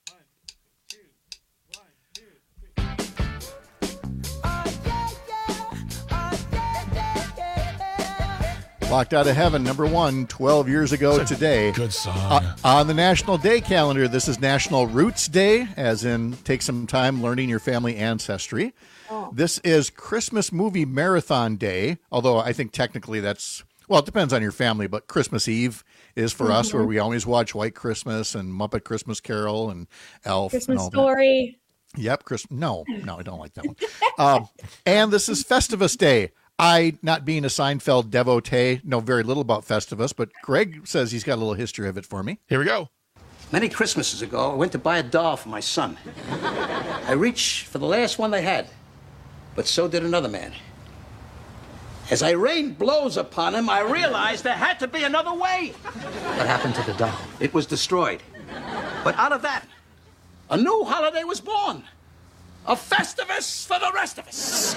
Speaker 16: Locked Out of Heaven, number one, twelve years ago
Speaker 14: It's a
Speaker 16: today.
Speaker 14: good song.
Speaker 16: Uh, on the National Day calendar, this is National Roots Day, as in take some time learning your family ancestry.
Speaker 27: Oh.
Speaker 16: This is Christmas Movie Marathon Day, although I think technically that's, well, it depends on your family, but Christmas Eve is for us, where we always watch White Christmas and Muppet Christmas Carol and Elf. and
Speaker 27: Christmas
Speaker 16: all that.
Speaker 27: Story.
Speaker 16: Yep, Chris. No, no, I don't like that one. um, and this is Festivus Day. I, not being a Seinfeld devotee, know very little about Festivus, but Greg says he's got a little history of it for me.
Speaker 14: Here we go.
Speaker 7: Many Christmases ago, I went to buy a doll for my son. I reached for the last one they had, but so did another man. As I rained blows upon him, I realized there had to be another way. What happened to the doll? It was destroyed. But out of that, a new holiday was born. A Festivus for the rest of us.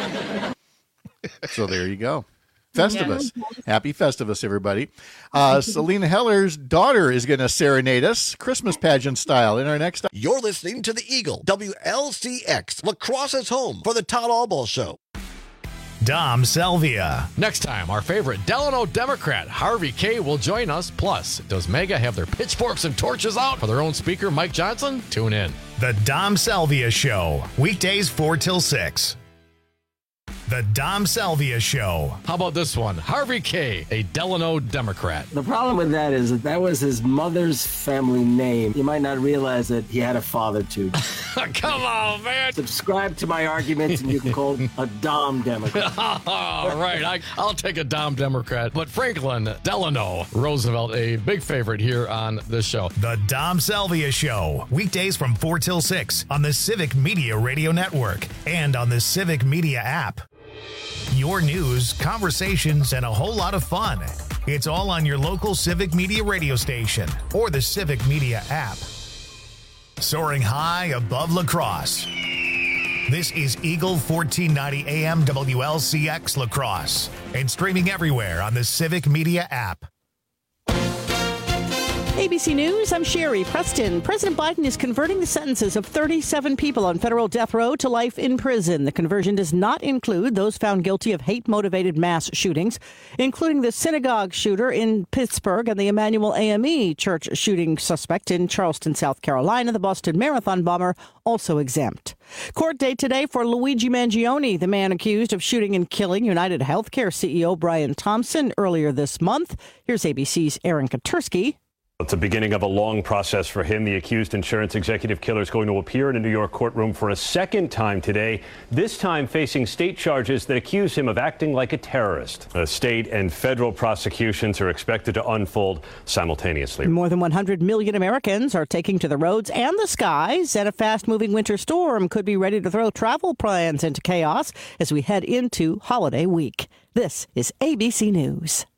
Speaker 16: So there you go. Festivus. Happy Festivus, everybody. Uh, Selena Heller's daughter is going to serenade us Christmas pageant style in our next.
Speaker 6: You're listening to the Eagle, W L C X, Lacrosse's home for the Todd Albaugh Show.
Speaker 1: Dom Salvia.
Speaker 9: Next time, our favorite Delano Democrat, Harvey K, will join us. Plus, does MAGA have their pitchforks and torches out for their own speaker, Mike Johnson? Tune in.
Speaker 1: The Dom Salvia Show. Weekdays four till six. The Dom Salvia Show.
Speaker 9: How about this one? Harvey Kaye, a Delano Democrat.
Speaker 12: The problem with that is that that was his mother's family name. You might not realize that he had a father, too.
Speaker 9: Come on, man.
Speaker 12: Subscribe to my arguments, and you can call him a Dom Democrat.
Speaker 9: All right, I, I'll take a Dom Democrat. But Franklin Delano Roosevelt, a big favorite here on this show.
Speaker 1: The Dom Salvia Show. Weekdays from four till six on the Civic Media Radio Network and on the Civic Media app. Your news, conversations, and a whole lot of fun. It's all on your local Civic Media radio station or the Civic Media app. Soaring high above La Crosse. This is Eagle fourteen ninety A M W L C X La Crosse and streaming everywhere on the Civic Media app.
Speaker 15: A B C News, I'm Sherry Preston. President Biden is converting the sentences of thirty-seven people on federal death row to life in prison. The conversion does not include those found guilty of hate-motivated mass shootings, including the synagogue shooter in Pittsburgh and the Emmanuel A M E church shooting suspect in Charleston, South Carolina. The Boston Marathon bomber also exempt. Court date today for Luigi Mangione, the man accused of shooting and killing United Healthcare C E O Brian Thompson earlier this month. Here's A B C's Aaron Katursky.
Speaker 17: It's the beginning of a long process for him. The accused insurance executive killer is going to appear in a New York courtroom for a second time today, this time facing state charges that accuse him of acting like a terrorist. The state and federal prosecutions are expected to unfold simultaneously.
Speaker 15: More than one hundred million Americans are taking to the roads and the skies, and a fast-moving winter storm could be ready to throw travel plans into chaos as we head into holiday week. This is A B C News.